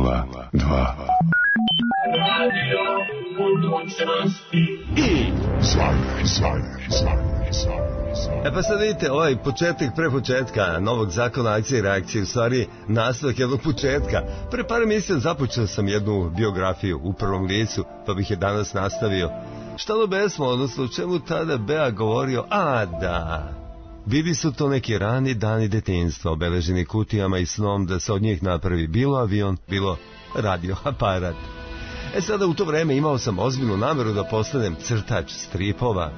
002 Radio budućnosti i pa sad vidite, ovaj početak pre početka novog zakona akcije i reakcije, u stvari nastavak jednog početka. Pre par emisija započeo sam jednu biografiju u prvom licu, pa bih je danas nastavio. Šta lo besmo, odnosno o čemu tada Bea govorio? A da, bili su to neki rani dani detinjstva, obeleženi kutijama i snom da se od njih napravi bilo avion, bilo radio aparat. Sada u to vreme imao sam ozbiljnu nameru da postanem crtač stripova.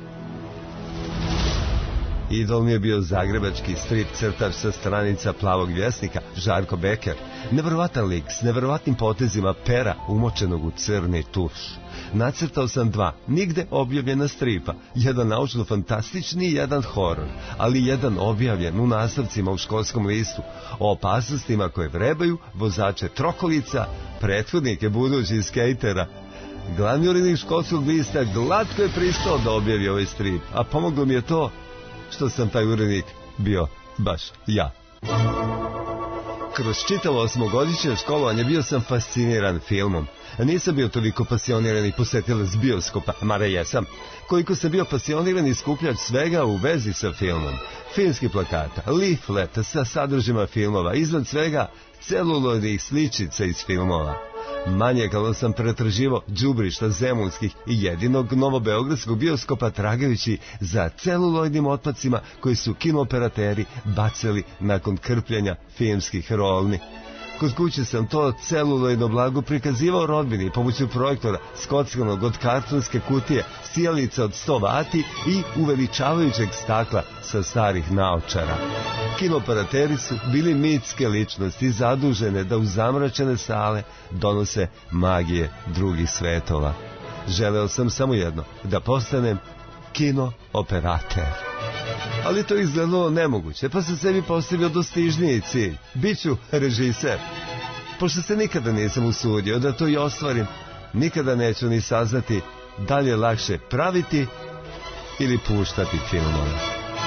Idol mi je bio zagrebački strip crtač sa stranica Plavog vjesnika, Žarko Beker. Neverovatan lik s neverovatnim potezima pera umočenog u crni tuš. Nacrtao sam 2, nigde objavljena stripa, jedan naučno-fantastični i jedan horor, ali jedan objavljen u nastavcima u školskom listu, o opasnostima koje vrebaju vozače trokolica, prethodnike budućih skejtera. Glavni urednik školskog lista glatko je pristao da objavi ovaj strip, a pomoglo mi je to što sam taj urednik bio baš ja. Kroz čitavo osmogodišnje školovanje bio sam fasciniran filmom. Nisam bio toliko pasioniran i posetilac bioskopa, mada jesam, koliko sam bio pasioniran i skupljač svega u vezi sa filmom. Filmski plakata, leafleta sa sadržima filmova, iznad svega celuloidnih sličica iz filmova. Manjekalo sam pretraživo đubrišta zemunskih i jedinog novobeogradskog bioskopa tragajući za celuloidnim otpacima koji su kinooperateri bacali nakon krpljenja filmskih rolni. Kod kuće sam to celuloidno blago prikazivao rodbini pomoću projektora skockanog od kartonske kutije, sijalica od 100 vati i uveličavajućeg stakla sa starih naočara. Kinooperateri su bili mitske ličnosti zadužene da u zamračene sale donose magije drugih svetova. Želeo sam samo jedno, da postanem kinooperater. Ali to izgledalo nemoguće, pa sam sebi postavio dostižniji cilj. Biću režiser. Pošto se nikada nisam usudio da to i ostvarim, nikada neću ni saznati da li je lakše praviti ili puštati filmove.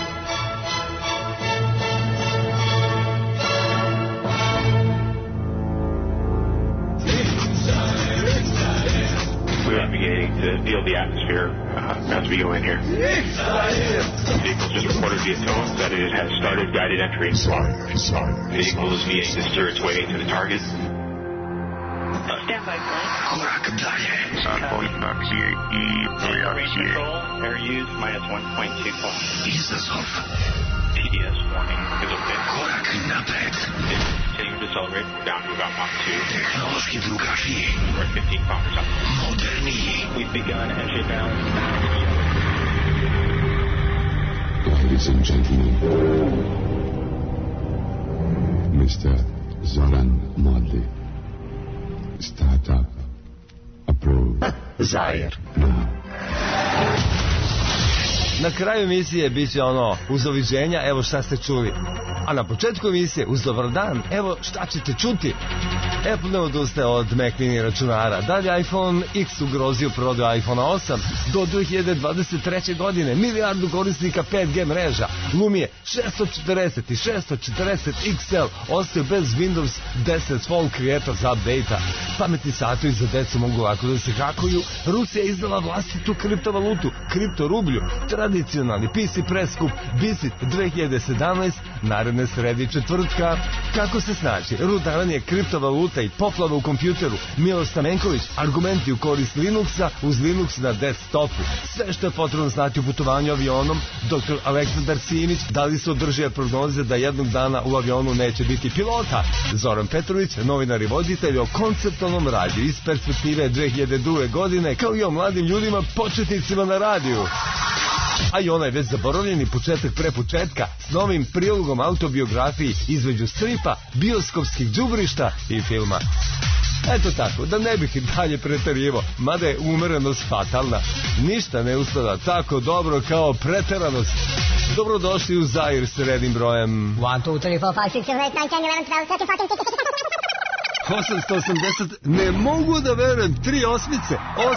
To feel the atmosphere as we go in here. The vehicle just reported via tone that it has started guided entry. The vehicle is being to steer its way to the target. Stand by, please. Reach control. Air use minus 1.25. TDS warning is okay. Continue to accelerate. We're down to about Mach 2. We're at 15 kilometers up. We've begun entry bound. Ladies and gentlemen, Mr. Zoran Modli. Startup approved. Zajer. Now. Na kraju emisije bit će ono uz doviđenja, evo šta ste čuli. A na početku emisije uz dobar dan, evo šta ćete čuti. Apple ne odustaje od Mac mini računara. Dalje iPhone X ugrozio prodaju iPhone 8 do 2023. godine. Milijardu korisnika 5G mreža. Lumije 640 i 640 XL ostaju bez Windows 10 Phone Creators update-a. Pametni satovi za decu mogu lako da se hakuju. Rusija izdala vlastitu kriptovalutu, kriptorublju. Tradicionalni PC preskup BISIT 2017 naredne sredi četvrtka. Kako se snaći? Rudarenje kriptovaluta i poplava u kompjuteru. Milo Stamenković, argumenti u korist Linuxa uz Linux na desktopu. Sve što je potrebno znati u putovanju avionom. Dr. Aleksandar Simić, da li se održuje prognoze da jednog dana u avionu neće biti pilota. Zoran Petrović, novinar i voditelj o konceptualnom radiju iz perspektive 2002. godine, kao i o mladim ljudima početnicima na radiju. A i onaj već zaboravljeni početak pre početka s novim prilogom autobiografiji između stripa, bioskopskih đubrišta i filma. Eto tako, da ne bih dalje preterivo, mada je umerenost fatalna. Ništa ne uspada tako dobro kao preteranost. Dobrodošli u Zair s rednim brojem 1, 2, 3, 4, 5, 6, 7, 8, 9, 10, 11, 12, 13, 14, 15, 16, 17, 18, 880, ne mogu da verujem, 3 osmice,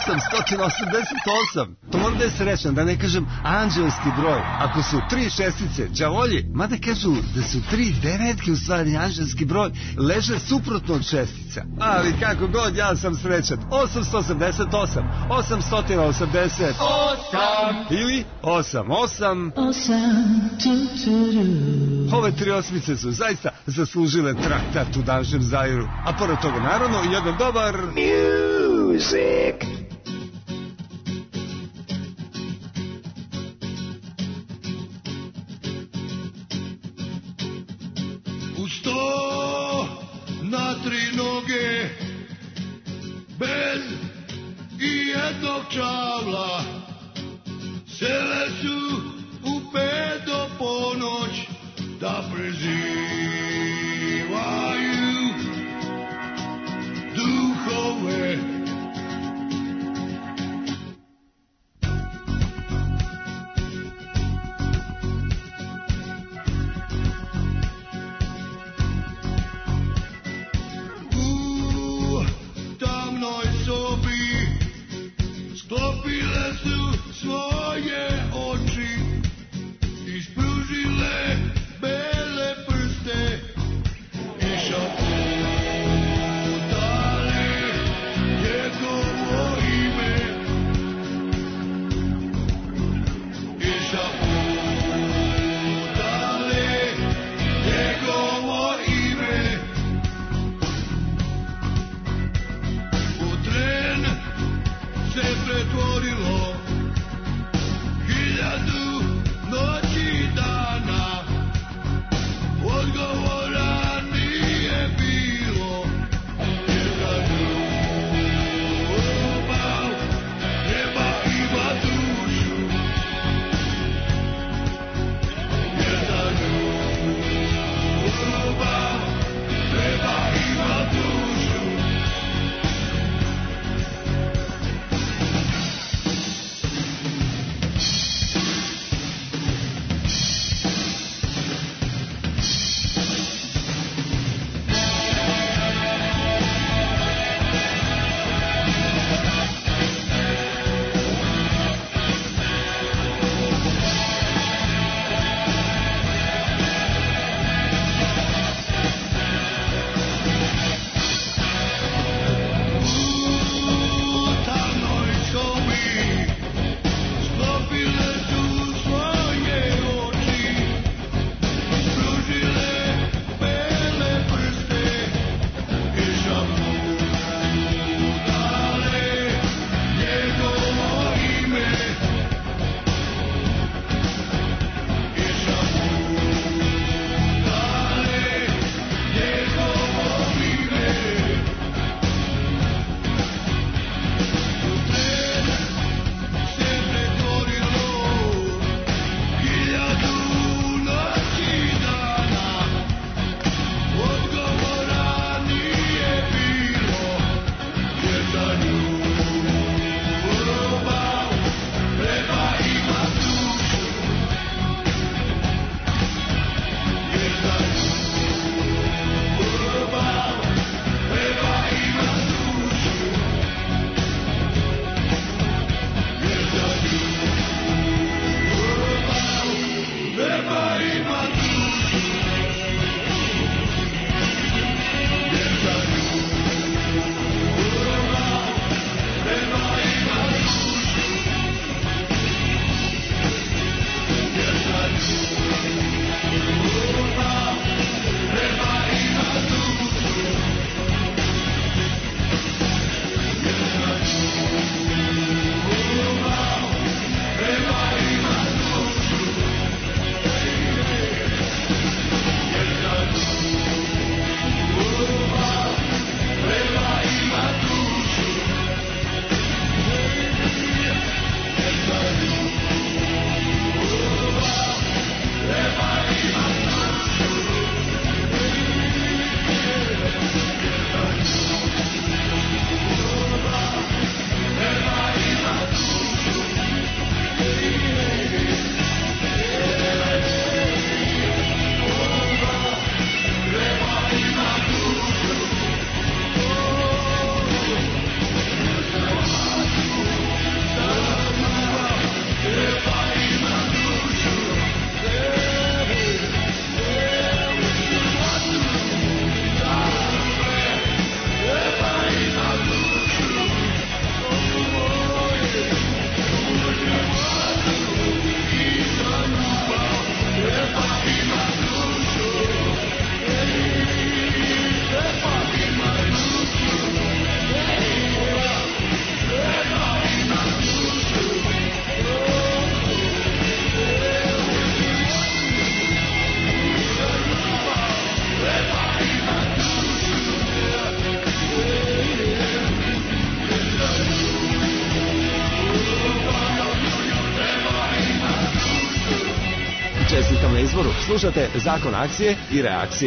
888. To mora da je srećan, da ne kažem anđelski broj. Ako su 3 šestice, đavolji, mada kažu da su 3 devetke u stvari anđelski broj, leže suprotno od šestica. Ali kako god, ja sam srećan. 888, 888, ili 88. Ove 3 osmice su zaista zaslužile traktat u danžem Zairu. A pored toga, naravno, jedan dobar music. U 100 na 3 noge, bez i jednog čavla, sele su u 5 do ponoć da prezivaju duhove. U tamnoj sobi sklopile su svoje oči, ispružile bele prste i šaputale njegovo ime. I šaputale njegovo ime. U tren se pretvorilo Slušate Zakon akcije i reakcije.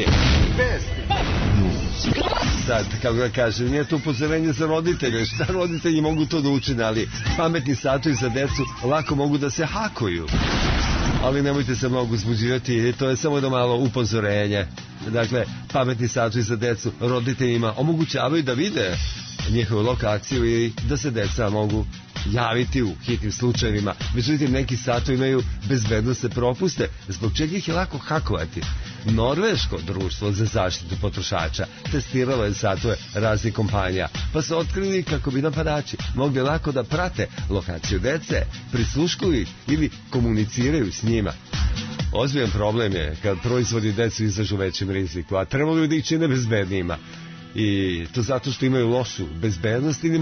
Sad, kako ga kažem, nije to upozorenje za roditelje. Šta roditelji mogu to da učine, ali pametni satovi za decu lako mogu da se hakuju. Ali nemojte se mnogo uzbuđivati, to je samo jedno malo upozorenje. Dakle, pametni satovi za decu roditeljima omogućavaju da vide njihovu lokaciju i da se deca mogu javiti u hitnim slučajevima. Međutim, neki satovi imaju bezbednosne propuste, zbog čega ih je lako hakovati. Norveško društvo za zaštitu potrošača testiralo je satove raznih kompanija, pa su otkrili kako bi napadači mogli lako da prate lokaciju dece, prisluškuju ih ili komuniciraju s njima. Ozbiljan problem je kad proizvodi decu izlažu većem riziku, a trebalo da ih čine bezbednijima. I to zato što imaju lošu bezbednost ili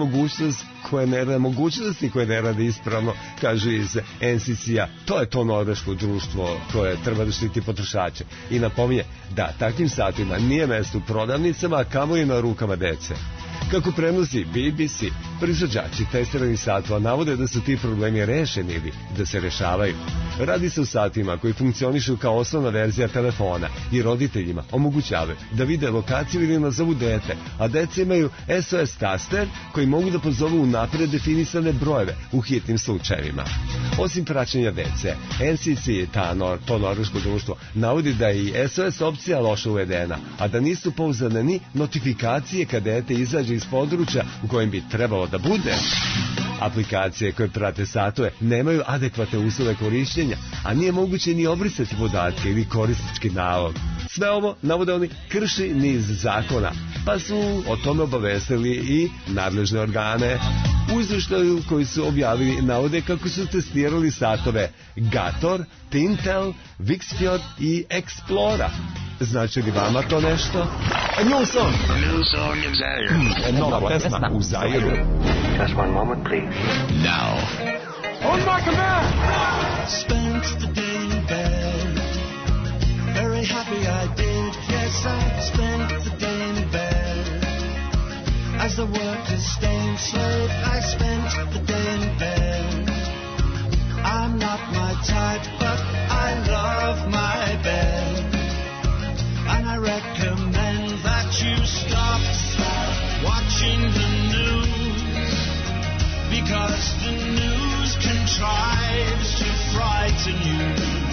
mogućnosti koje ne rade ispravno, kažu iz NCC-a. To je to norveško društvo koje treba da štiti potrošače. I napominje da takvim satima nije mesto u prodavnicama, a kamoli na rukama dece. Kako prenosi BBC, proizvođači testiranih satova navode da su ti problemi rešeni ili da se rešavaju. Radi se o satima koji funkcionišu kao osnovna verzija telefona i roditeljima omogućavaju da vide lokaciju ili nazovu dete, a deca imaju SOS taster koji mogu da pozovu unapred definisane brojeve u hitnim slučajevima. Osim praćenja dece, NCC, to norveško društvo, navodi da je i SOS opcija loše uvedena, a da nisu pouzdane ni notifikacije kad dete izađe iz područja u kojem bi trebalo da bude. Aplikacije koje prate satove nemaju adekvatne uslove korišćenja, a nije moguće ni obrisati podatke ili korisnički nalog. Sve ovo, navode oni, krši niz zakona, pa su o tome obavestili i nadležne organe. U izveštaju koji su objavili navode kako su testirali satove Gator, Tintel, Vixfjord i Explora. Znači li vama to nešto? New song in Zaire. Nova pesma u Zairu. Just one moment, please. Now. On my command! Spent the day in bed. Very happy I did. Yes, I spent the day in bed. As the worker's staying slave, I spent the day in bed. I'm not my type, but I love my bed. And I recommend that you stop watching the news, because the news contrives to frighten you,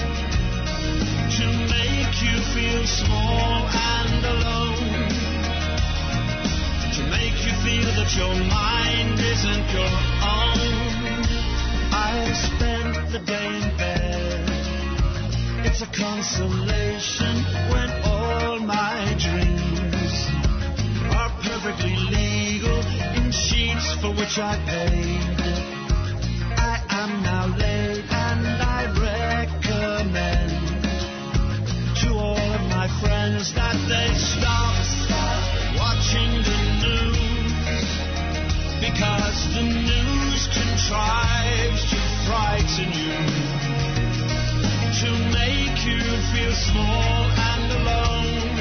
to make you feel small and alone, to make you feel that your mind isn't your own. I spent the day in bed. It's a consolation when all my dreams are perfectly legal in sheets for which I paid. I am now laid, and I recommend to all of my friends that they stop watching the news, because the news contrives to frighten you, to make you feel small and alone,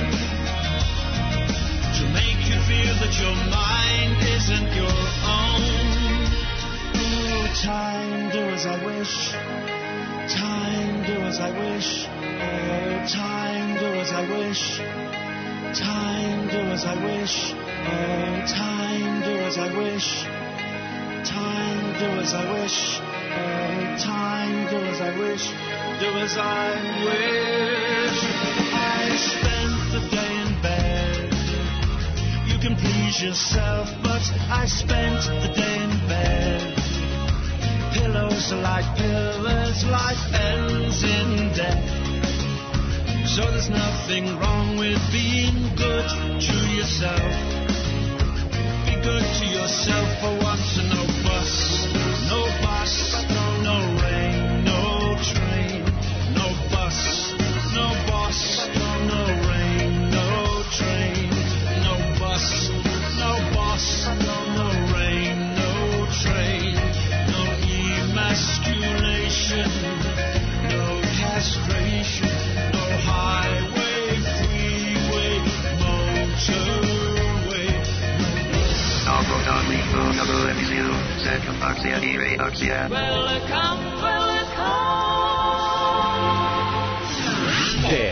to make you feel that your mind isn't your own. Oh, time, do as I wish. Time, do as I wish. Oh, time, do as I wish. Time, do as I wish. Oh, time, do as I wish. Time, do as I wish. Oh, time, do as I wish. Do as I wish. I spent the day in bed. You can please yourself, but I spent the day in bed. Pillows are like pillars, life ends in death. So there's nothing wrong with being good to yourself. Be good to yourself for once, and no bus, no rain, no train, no bus, no boss, no rain, no train, no bus, no boss, no rain, no train, no emasculation, no castration, no highway, freeway, motorway.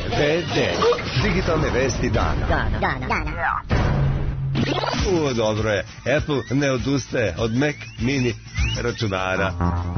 DVD. Digitalne vesti dana. Dobro je. Apple ne odustaje od Mac Mini računara.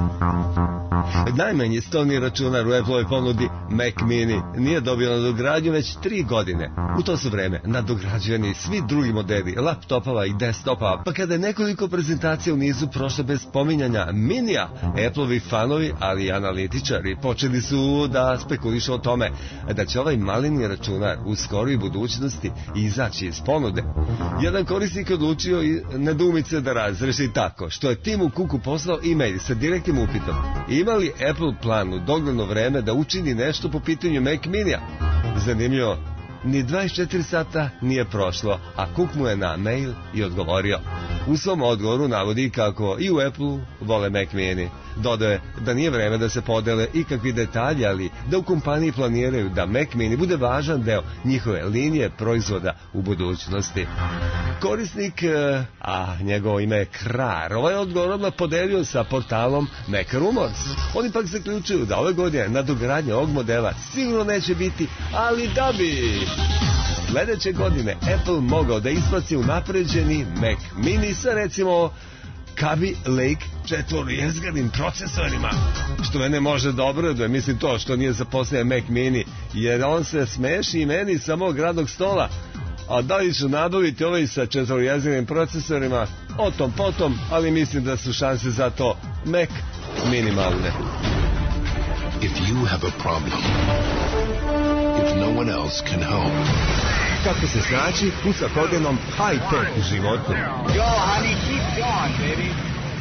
Najmanji stolni računar u Apple-ovoj ponudi Mac Mini nije dobio nadogradnju već 3 godine. U to su vreme nadograđivani svi drugi modeli laptopova i desktopova, pa kada je nekoliko prezentacija u nizu prošle bez spominjanja Minija, Apple-ovi fanovi, ali i analitičari, počeli su da spekulišu o tome da će ovaj malini računar u skoroj budućnosti izaći iz ponude. Jedan korisnik je odlučio i nedoumice da razreši tako, što je Timu Cooku poslao e-mail sa direktnim upitom: ima li Apple plan u dogledno vreme da učini nešto po pitanju Mac Minija? Zanimljivo, ni 24 sata nije prošlo, a Cook mu je na mail i odgovorio. U svom odgovoru navodi kako i u Apple vole Mac Mini. Dodao je da nije vreme da se podele ikakvi detalji, ali da u kompaniji planiraju da Mac Mini bude važan deo njihove linije proizvoda u budućnosti. Korisnik, a njegovo ime je Krar, ovaj odgovor odmah podelio sa portalom Mac Rumors. Oni pak zaključuju da ove godine nadogradnja ovog modela sigurno neće biti, ali da bi sledeće godine Apple mogao da isplaci unapređeni Mac Mini sa recimo Kaby Lake četvorojezgranim procesorima, što mene može da obraduje, mislim to što nije zaposlio Mac Mini, jer on se smeši i meni sa mog radnog stola. A da li ću nabaviti ovaj sa četvorojezgranim procesorima, o tom potom, ali mislim da su šanse za to Mac minimalne. If you have a problem, if no one else can help. Kako se snaći u svakodnevnom high-tech životu. Yo, honey, keep going, baby.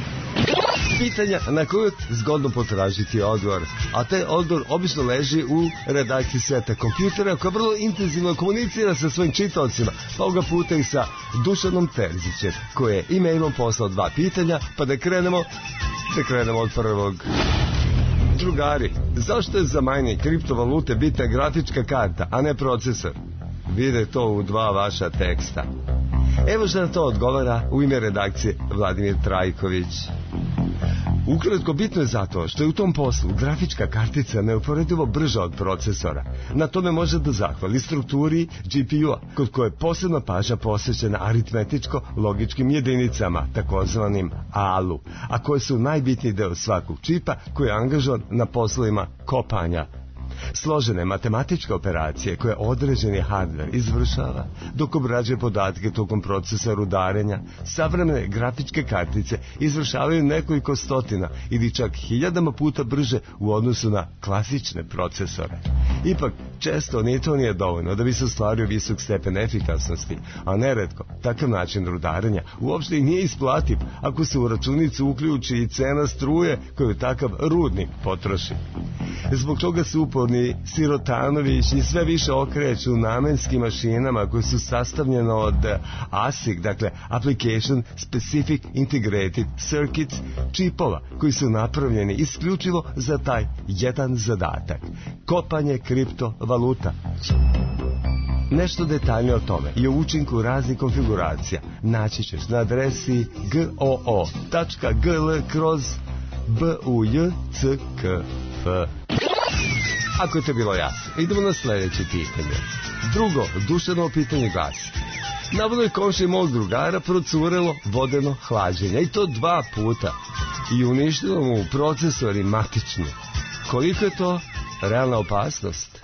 Pitanja na koju zgodno potražiti odgovor, a taj odgovor obično leži u redakciji Sveta kompjutera, koja vrlo intenzivno komunicira sa svojim čitaocima, pa ovoga puta i sa Dušanom Terzićem, koji je e-mailom poslao 2 pitanja, pa da krenemo od prvog. Drugari, zašto je za mining kriptovalute bitna grafička karta, a ne procesor? Vide to u 2 vaša teksta. Evo što na to odgovara u ime redakcije Vladimir Trajković. Ukratko, bitno je zato što je u tom poslu grafička kartica neuporedivo brža od procesora. Na tome može da zahvali strukturi GPU-a, kod koje je posebna pažnja posvećena aritmetičko-logičkim jedinicama, takozvanim ALU, a koje su najbitniji deo svakog čipa koji je angažovan na poslovima kopanja. Složene matematičke operacije koje određeni hardware izvršava dok obrađuje podatke tokom procesa rudarenja, savremene grafičke kartice izvršavaju nekoliko stotina ili čak 1000 puta brže u odnosu na klasične procesore. Ipak, često ni to nije dovoljno da bi se ostvario visok stepen efikasnosti, a neretko takav način rudarenja uopšte i nije isplativ ako se u računicu uključi i cena struje koju takav rudnik potroši. Zbog toga se uporni Sirotanović i sve više okreću namenskim mašinama koje su sastavljene od ASIC, dakle Application Specific Integrated Circuits, čipova koji su napravljeni isključivo za taj jedan zadatak: kopanje kriptovaluta. Nešto detaljnije o tome i o učinku raznih konfiguracija naći ćeš na adresi goo.gl/BUJCKF. Ako je to bilo jasno, idemo na sledeće pitanje. Drugo, Dušanovo pitanje glasi: navodno je komšiji mog drugara procurelo vodeno hlađenje, i to 2 puta, i uništilo mu procesor i matičnu. Koliko je to realna opasnost?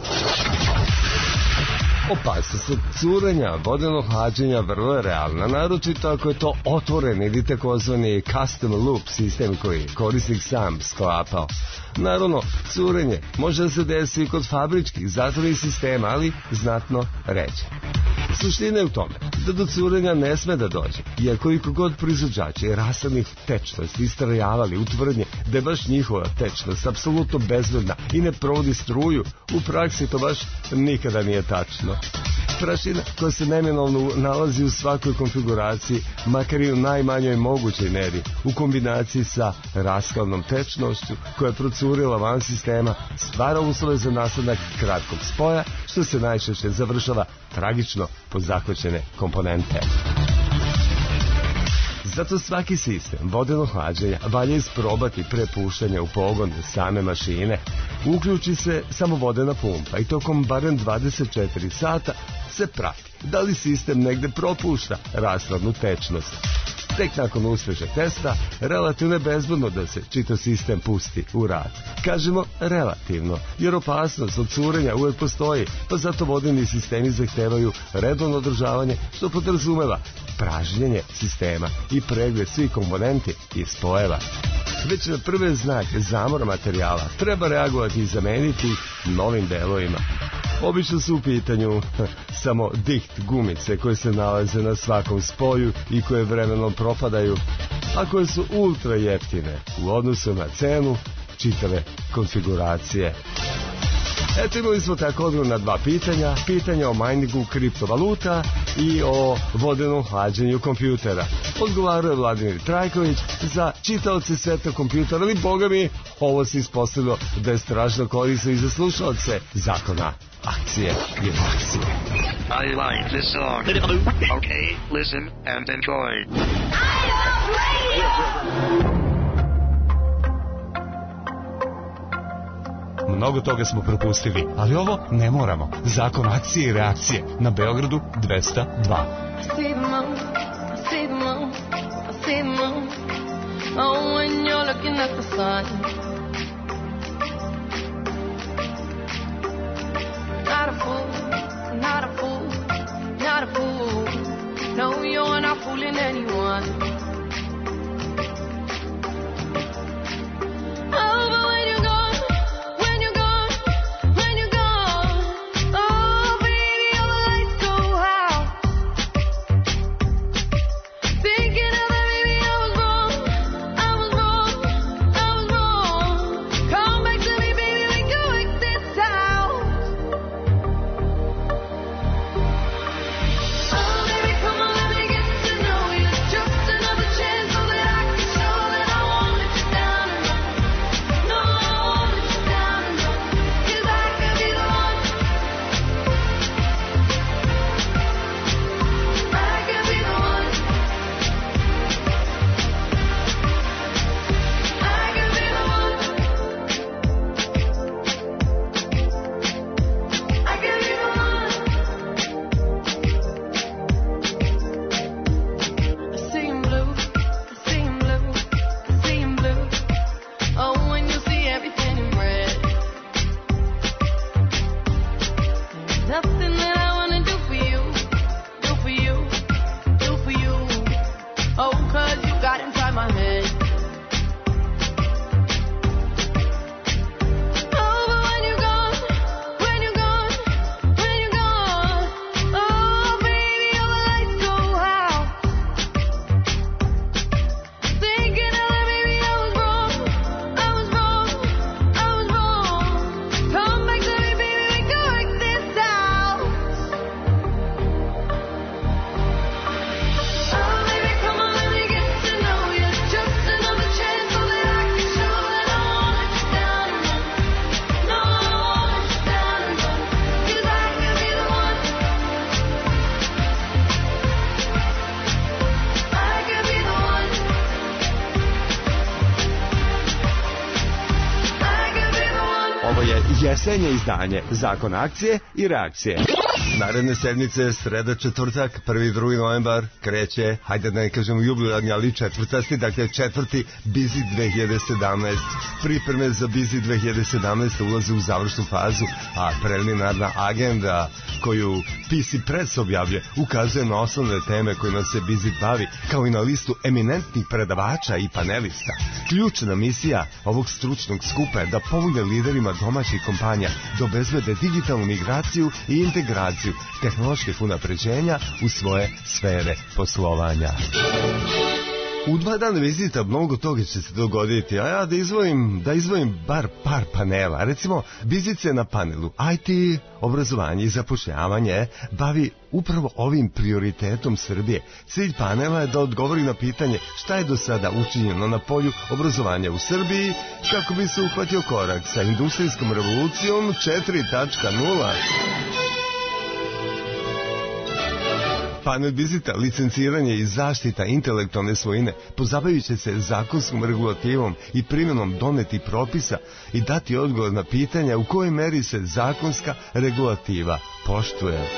Opasnost od curenja vodenog hlađenja vrlo je realna, naročito ako je to otvoren ili takozvani custom loop sistem koji korisnik sam sklapao. Naravno, curenje može da se desi i kod fabričkih zatvorenih sistema, ali znatno ređe. Suština je u tome da do curenja ne sme da dođe, jer koliko god proizvođači rasadnih tečnosti istrajavali u tvrdnje da je baš njihova tečnost apsolutno bezvredna i ne provodi struju, u praksi to baš nikada nije tačno. Prašina koja se neminovno nalazi u svakoj konfiguraciji, makar i u najmanjoj mogućoj meri, u kombinaciji sa raskladnom tečnošću koja je procurila van sistema, stvara uslove za nastanak kratkog spoja, što se najčešće završava tragično po zahvaćene komponente. Zato svaki sistem vodenog hlađenja valja isprobati pre puštanja u pogon same mašine. Uključi se samo vodena pumpa i tokom barem 24 sata se prati da li sistem negde propušta rashladnu tečnost. Tek nakon uspješnog testa, relativno je bezbedno da se čitav sistem pusti u rad. Kažemo relativno, jer opasnost od curenja uvek postoji, pa zato vodeni sistemi zahtevaju redovno održavanje, što podrazumeva pražnjenje sistema i pregled svih komponenti i spojeva. Već na prve znake zamora materijala treba reagovati i zameniti novim delovima. Obično su u pitanju samo diht gumice koje se nalaze na svakom spoju i koje vremenom propadaju, a koje su ultra jeftine u odnosu na cenu čitave konfiguracije. Eto, imali smo tako odgovor na dva pitanja. Pitanja o miningu kriptovaluta i o vodenom hlađenju kompjutera. Odgovarao je Vladimir Trajković. Za čitaoce sveta kompjutera, ali boga mi, ovo se ispostavilo da je strašno korisno i za slušaoce zakona akcije i reakcije. I like this song. Okay, listen and enjoy. Mnogo toga smo propustili, ali ovo ne moramo. Zakon akcije i reakcije na Beogradu 202. Oh, when you're looking at the sun. Not a fool, not a fool, not a fool. No, you're not fooling anyone. Oh, but when you're gone, when you're gone, when you're gone, oh, baby, all the lights go out. Thinking of it, baby, I was wrong, I was wrong, I was wrong. Come back to me, baby, we can work this out. Oh, baby, come on, let me get to know you. Just another chance so that I can show that I won't let you down and run. No, I won't let you down and run. 'Cause I could be the one. I could be the one. I could be the one. I could be the one. I see him blue, I see him blue, I see him blue. Oh, when you see everything in red. There's nothing that I wanna do for you, do for you, do for you. Oh, 'cause you got inside my head. Oh, but when you're gone, when you're gone, when you're gone, oh, baby, all the lights go out. Thinking of it, baby, I was wrong, I was wrong, I was wrong. Come back to me, baby, we can work this out. Oh, baby, come on, let me get to know you. Just another chance so that I can show that I won't let you down and run. No, I won't let you down and run. 'Cause I could be the one. I could be the one. I could be the one. Ovo je jesenje izdanje Zakona akcije i reakcije. Naredne sedmice, sreda, četvrtak, 1. i 2. novembar, kreće, hajde da ne kažemo jubilarni, ali četvrtasti, dakle četvrti Busy 2017. Pripreme za Busy 2017 ulaze u završnu fazu, a preliminarna agenda koju PC Press objavlja ukazuje na osnovne teme kojima se Busy bavi, kao i na listu eminentnih predavača i panelista. Ključna misija ovog stručnog skupa je da pomogne liderima domaćih kompanija da obezbede digitalnu migraciju i integraciju tehnoloških unapređenja u svoje sfere poslovanja. U 2 dana vizita mnogo toga će se dogoditi, a ja da izdvojim bar par panela. Recimo, Bizice na panelu IT, obrazovanje i zapošljavanje bavi upravo ovim prioritetom Srbije. Cilj panela je da odgovori na pitanje šta je do sada učinjeno na polju obrazovanja u Srbiji kako bi se uhvatio korak sa industrijskom revolucijom 4.0. Panel vizita, licenciranje i zaštita intelektualne svojine, pozabavit se zakonskom regulativom i primjenom donetih propisa i dati odgovor na pitanja u kojoj meri se zakonska regulativa poštuje.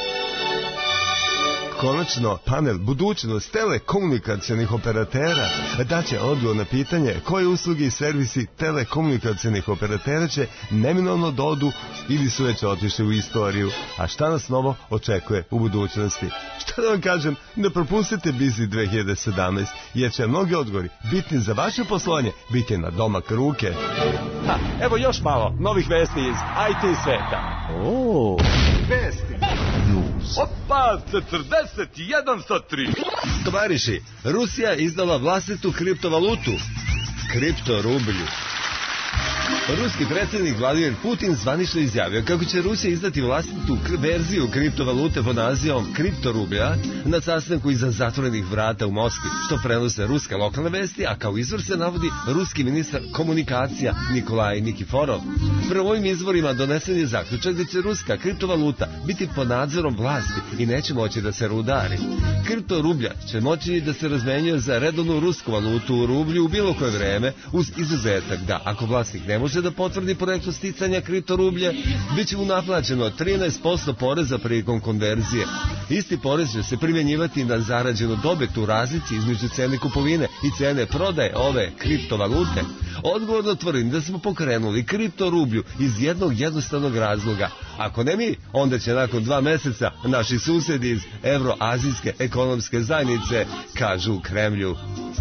Konačno, panel budućnost telekomunikacionih operatera daće odgovor na pitanje koje usluge i servisi telekomunikacionih operatera će neminovno dodu ili su već otišli u istoriju, a šta nas novo očekuje u budućnosti. Šta da vam kažem, ne propustite Busy 2017, jer će mnogi odgovori bitni za vaše poslovanje biti na domak ruke. Evo još malo novih vesti iz IT sveta. Vesti. Opa, 41-103. Tovariši, Rusija izdala vlastitu kriptovalutu, kriptorublju. Ruski predsjednik Vladimir Putin zvanično izjavio kako će Rusija izdati vlastitu verziju kriptovalute pod nazivom kriptorublja na sastanku iza zatvorenih vrata u Moskvi, što prenose ruske lokalne vesti, a kao izvor se navodi ruski ministar komunikacija Nikolaj Nikiforov. Prema ovim izvorima donesen je zaključak da će ruska kriptovaluta biti pod nadzorom vlasti i neće moći da se rudari. Kriptorublja će moći da se razmenjuje za redovnu rusku valutu u rublju u bilo koje vreme, uz izuzetak da ako vlasnik ne može da potvrdi poreklo sticanja kriptorublje, bit će mu naplaćeno 13% poreza prilikom konverzije. Isti porez će se primjenjivati na zarađenu dobit u razlici između cene kupovine i cene prodaje ove kriptovalute. Odgovorno tvrdim da smo pokrenuli kriptorublju iz jednog jednostavnog razloga. Ako ne mi, onda će nakon 2 meseca naši susjedi iz Evroazijske ekonomske zajednice, kažu u Kremlju.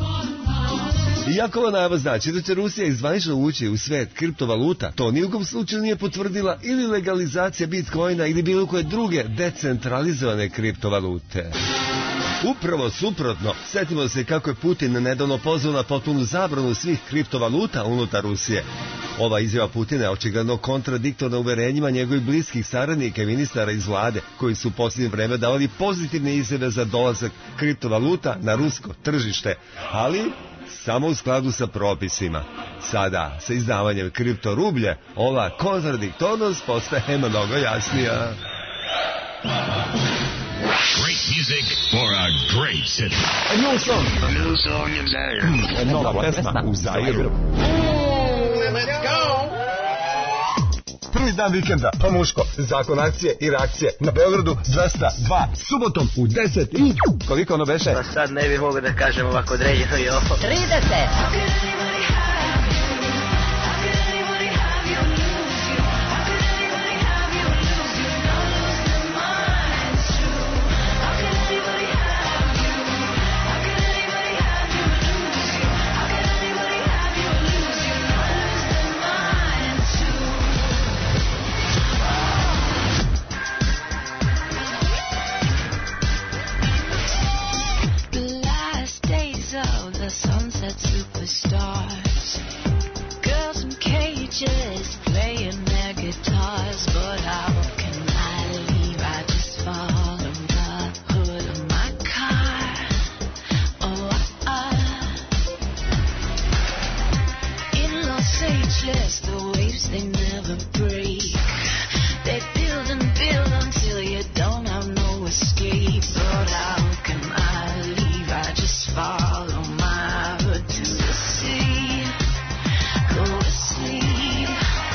Iako ova najava znači da će Rusija izvanično ući u svet kriptovaluta, to nijukom slučaju nije potvrdila ili legalizacija Bitcoina ili bilo koje druge decentralizovane kriptovalute. Upravo suprotno, setimo se kako je Putin nedavno pozvao na potpunu zabranu svih kriptovaluta unutar Rusije. Ova izjava Putina je očigledno kontradiktorna uverenjima njegovih bliskih saradnika i ministara iz vlade, koji su u posljednje vreme davali pozitivne izjave za dolazak kriptovaluta na rusko tržište, ali samo u skladu sa propisima. Sada, sa izdavanjem kriptorublje, ova kontradiktornost postaje mnogo jasnija. Great music for a great city. A new song. A new song in Zaire. Nova pesma u Zairu. Let's go! Prvi dan vikenda, pa muško, zakon akcije i reakcije na Beogradu 202, subotom u 10 i... Koliko ono beše? Pa sad ne bih mogao da kažem ovako određeno i ovo. 30. Sunset superstars, girls in cages playing their guitars, but how can I leave? I just follow the hood of my car. In Los Angeles, the waves they never break. They build and build until you don't have no escape. But how can I leave? I just follow my hood to the sea. Go to sleep.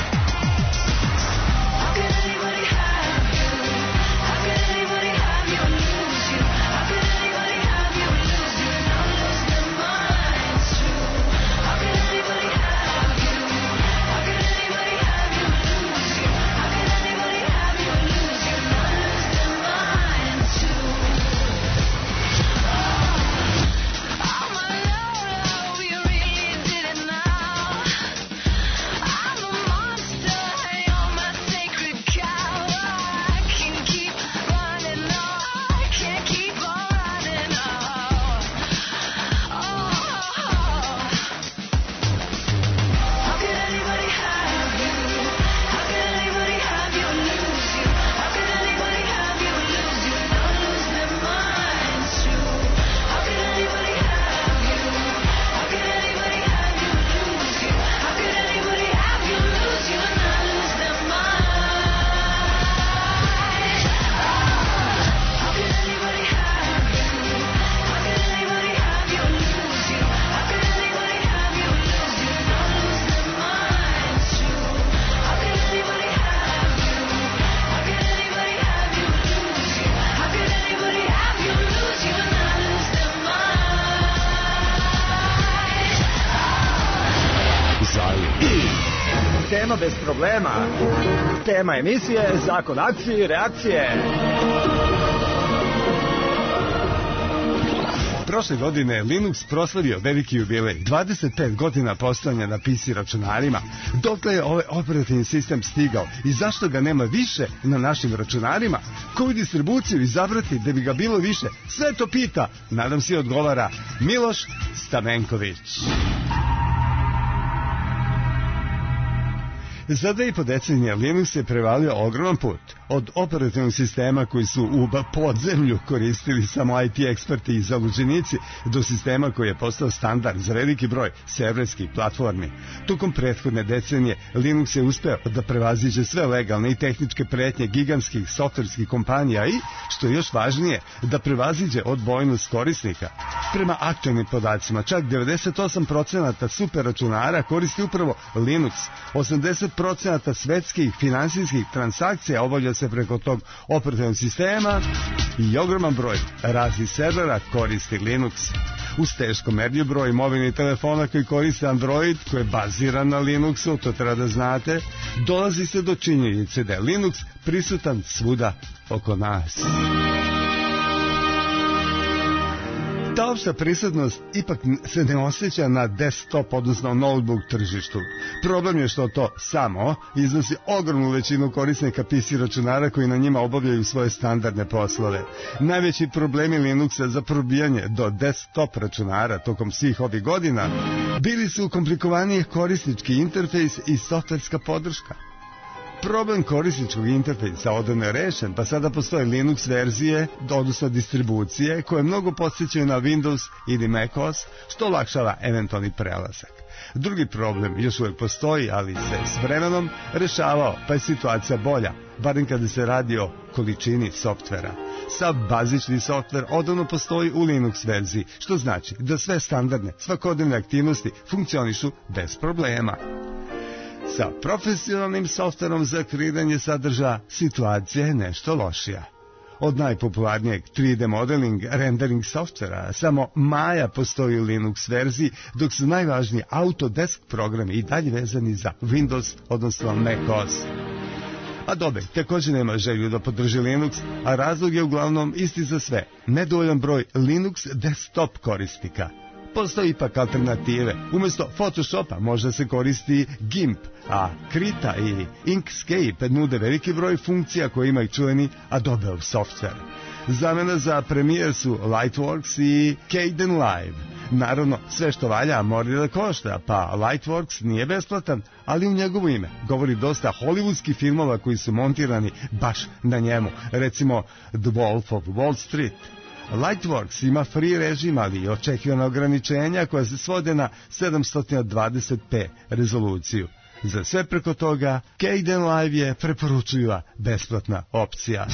How could anybody have you? How could anybody have you and lose you? How could anybody have you and lose you and not lose their minds too? How could anybody have you? How could anybody have you and lose you? How could anybody have you and lose you and not lose their minds too? sistema bez problema. Tema emisije Zakon akcije i reakcije. Prošle godine Linux proslavio veliki jubilej, 25 godina postojanja na PC računarima. Dokle je ovaj operativni sistem stigao i zašto ga nema više na našim računarima? Koju distribuciju izabrati da bi ga bilo više? Sve to pita, nadam se odgovara, Miloš Stamenković. Za 2,5 decenije Linux je prevalio ogroman put. Od operativnog sistema koji su u podzemlju koristili samo IT eksperti i zaluđenici do sistema koji je postao standard za veliki broj serverskih platformi. Tokom prethodne decenije Linux je uspeo da prevaziđe sve legalne i tehničke pretnje gigantskih softverskih kompanija i, što je još važnije, da prevaziđe odbojnost korisnika. Prema aktualnim podacima, čak 98% super računara koristi upravo Linux. 80% svetskih finansijskih transakcija obavlja se preko tog operativnog sistema i ogroman broj raznih servera koristi Linux. Uz teško merljiv broj mobilnih telefona koji koriste Android, koji je baziran na Linuxu, to treba da znate, dolazi se do činjenice da je Linux prisutan svuda oko nas. Ta opšta prisutnost ipak se ne osjeća na desktop, odnosno notebook tržištu. Problem je što to samo iznosi ogromnu većinu korisnika PC računara koji na njima obavljaju svoje standardne poslove. Najveći problemi Linuxa za probijanje do desktop računara tokom svih ovih godina bili su komplikovaniji korisnički interfejs i softverska podrška. Problem korisničkog interfejsa odavno je rešen, pa sada postoje Linux verzije, odnosno distribucije, koje mnogo podsjećaju na Windows ili macOS, što olakšava eventualni prelazak. Drugi problem još uvijek postoji, ali se s vremenom rešavao, pa je situacija bolja, barem kada se radi o količini softvera. Sav bazični softver odavno postoji u Linux verziji, što znači da sve standardne, svakodnevne aktivnosti funkcionišu bez problema. Sa profesionalnim softverom za kreiranje sadržaja situacija je nešto lošija. Od najpopularnijeg 3D modeling rendering softvera samo Maya postoji u Linux verziji, dok su najvažniji Autodesk programi i dalje vezani za Windows, odnosno macOS. Adobe također nema želju da podrži Linux, a razlog je uglavnom isti za sve, nedovoljan broj Linux desktop korisnika. Postoji ipak alternative. Umjesto Photoshopa možda se koristi GIMP, a Krita i Inkscape nude veliki broj funkcija koje imaju čuveni Adobe software. Zamena za Premiere su Lightworks i Kdenlive. Naravno, sve što valja mora da košta, pa Lightworks nije besplatan, ali u njegovo ime govori dosta hollywoodskih filmova koji su montirani baš na njemu. Recimo The Wolf of Wall Street. Lightworks ima free režim, ali i očekivana ograničenja koja se svode na 720p rezoluciju. Za sve preko toga, Kdenlive je preporučljiva besplatna opcija.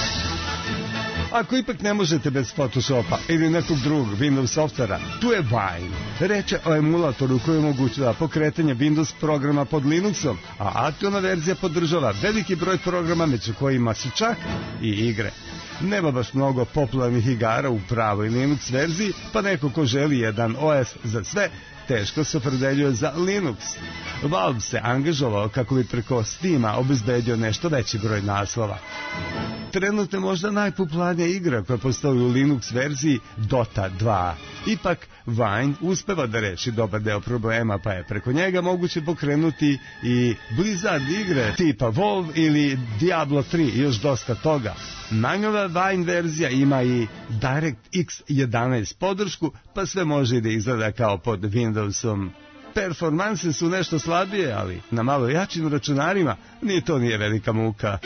Ako ipak ne možete bez Photoshopa ili nekog drugog Windows softvera, tu je Wine. Reč je o emulatoru koji omogućava pokretanje Windows programa pod Linuxom, a aktualna verzija podržava veliki broj programa, među kojima su čak i igre. Nema baš mnogo popularnih igara u pravoj Linux verziji, pa neko ko želi jedan OS za sve, teško se opredeljuje za Linux. Valve se angažovao kako bi preko Steama obezbedio nešto veći broj naslova. Trenutno je možda najpopularnija igra koja postoji u Linux verziji Dota 2. Ipak Wine uspeva da reši dobar deo problema, pa je preko njega moguće pokrenuti i Blizzard igre tipa WoW ili Diablo 3 i još dosta toga. Najnova Wine verzija ima i DirectX 11 podršku, pa sve može da izgleda kao pod Windowsom. Performanse su nešto slabije, ali na malo jačim računarima ni to nije velika muka.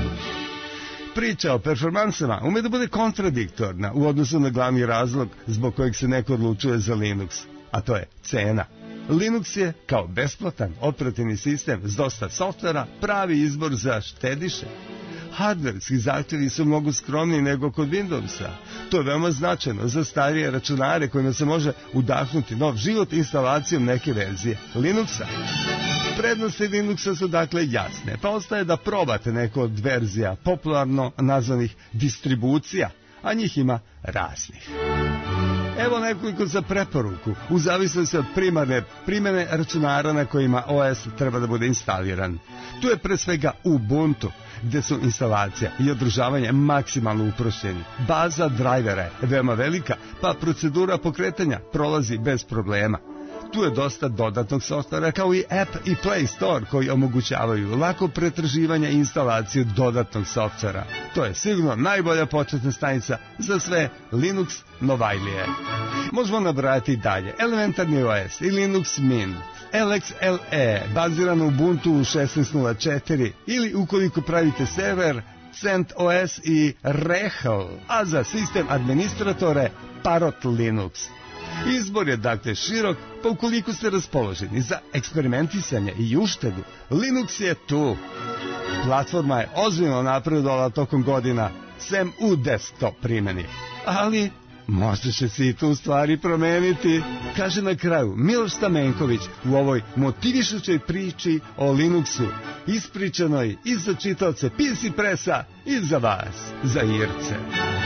Priča o performansama ume da bude kontradiktorna u odnosu na glavni razlog zbog kojeg se neko odlučuje za Linux, a to je cena. Linux je, kao besplatan operativni sistem s dosta softvera, pravi izbor za štediše. Hardverski zahtjevi su mnogo skromniji nego kod Windowsa. To je veoma značajno za starije računare kojima se može udahnuti nov život instalacijom neke verzije Linuxa. Prednosti Linuxa su dakle jasne, pa ostaje da probate neku od verzija popularno nazvanih distribucija, a njih ima raznih. Evo nekoliko za preporuku, u zavisnosti od primarne primjene računara na kojima OS treba da bude instaliran. Tu je pre svega Ubuntu, gde su instalacija i održavanje maksimalno uprošćeni. Baza drajvera je veoma velika, pa procedura pokretanja prolazi bez problema. Tu je dosta dodatnog softvera kao i App i Play Store koji omogućavaju lako pretraživanje i instalaciju dodatnog softvera. To je sigurno najbolja početna stanica za sve Linux novajlije. Možemo nabrajati i dalje elementarni OS i Linux Mint, LXLE baziran u Ubuntu 16.04 ili ukoliko pravite server CentOS i RHEL, a za sistem administratore Parrot Linux. Izbor je dakle širok, pa ukoliko ste raspoloženi za eksperimentisanje i uštedu, Linux je tu. Platforma je ozbiljno napredovala tokom godina, sem u desktop primjeni. Ali možda će se i tu stvari promeniti, kaže na kraju Miloš Stamenković u ovoj motivišućoj priči o Linuxu, ispričanoj i za čitaoce PC Pressa i za vas, za Irce.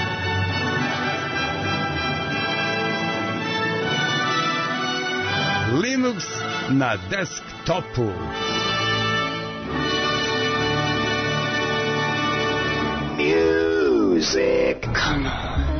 Linux na desktopu. Music. Come on.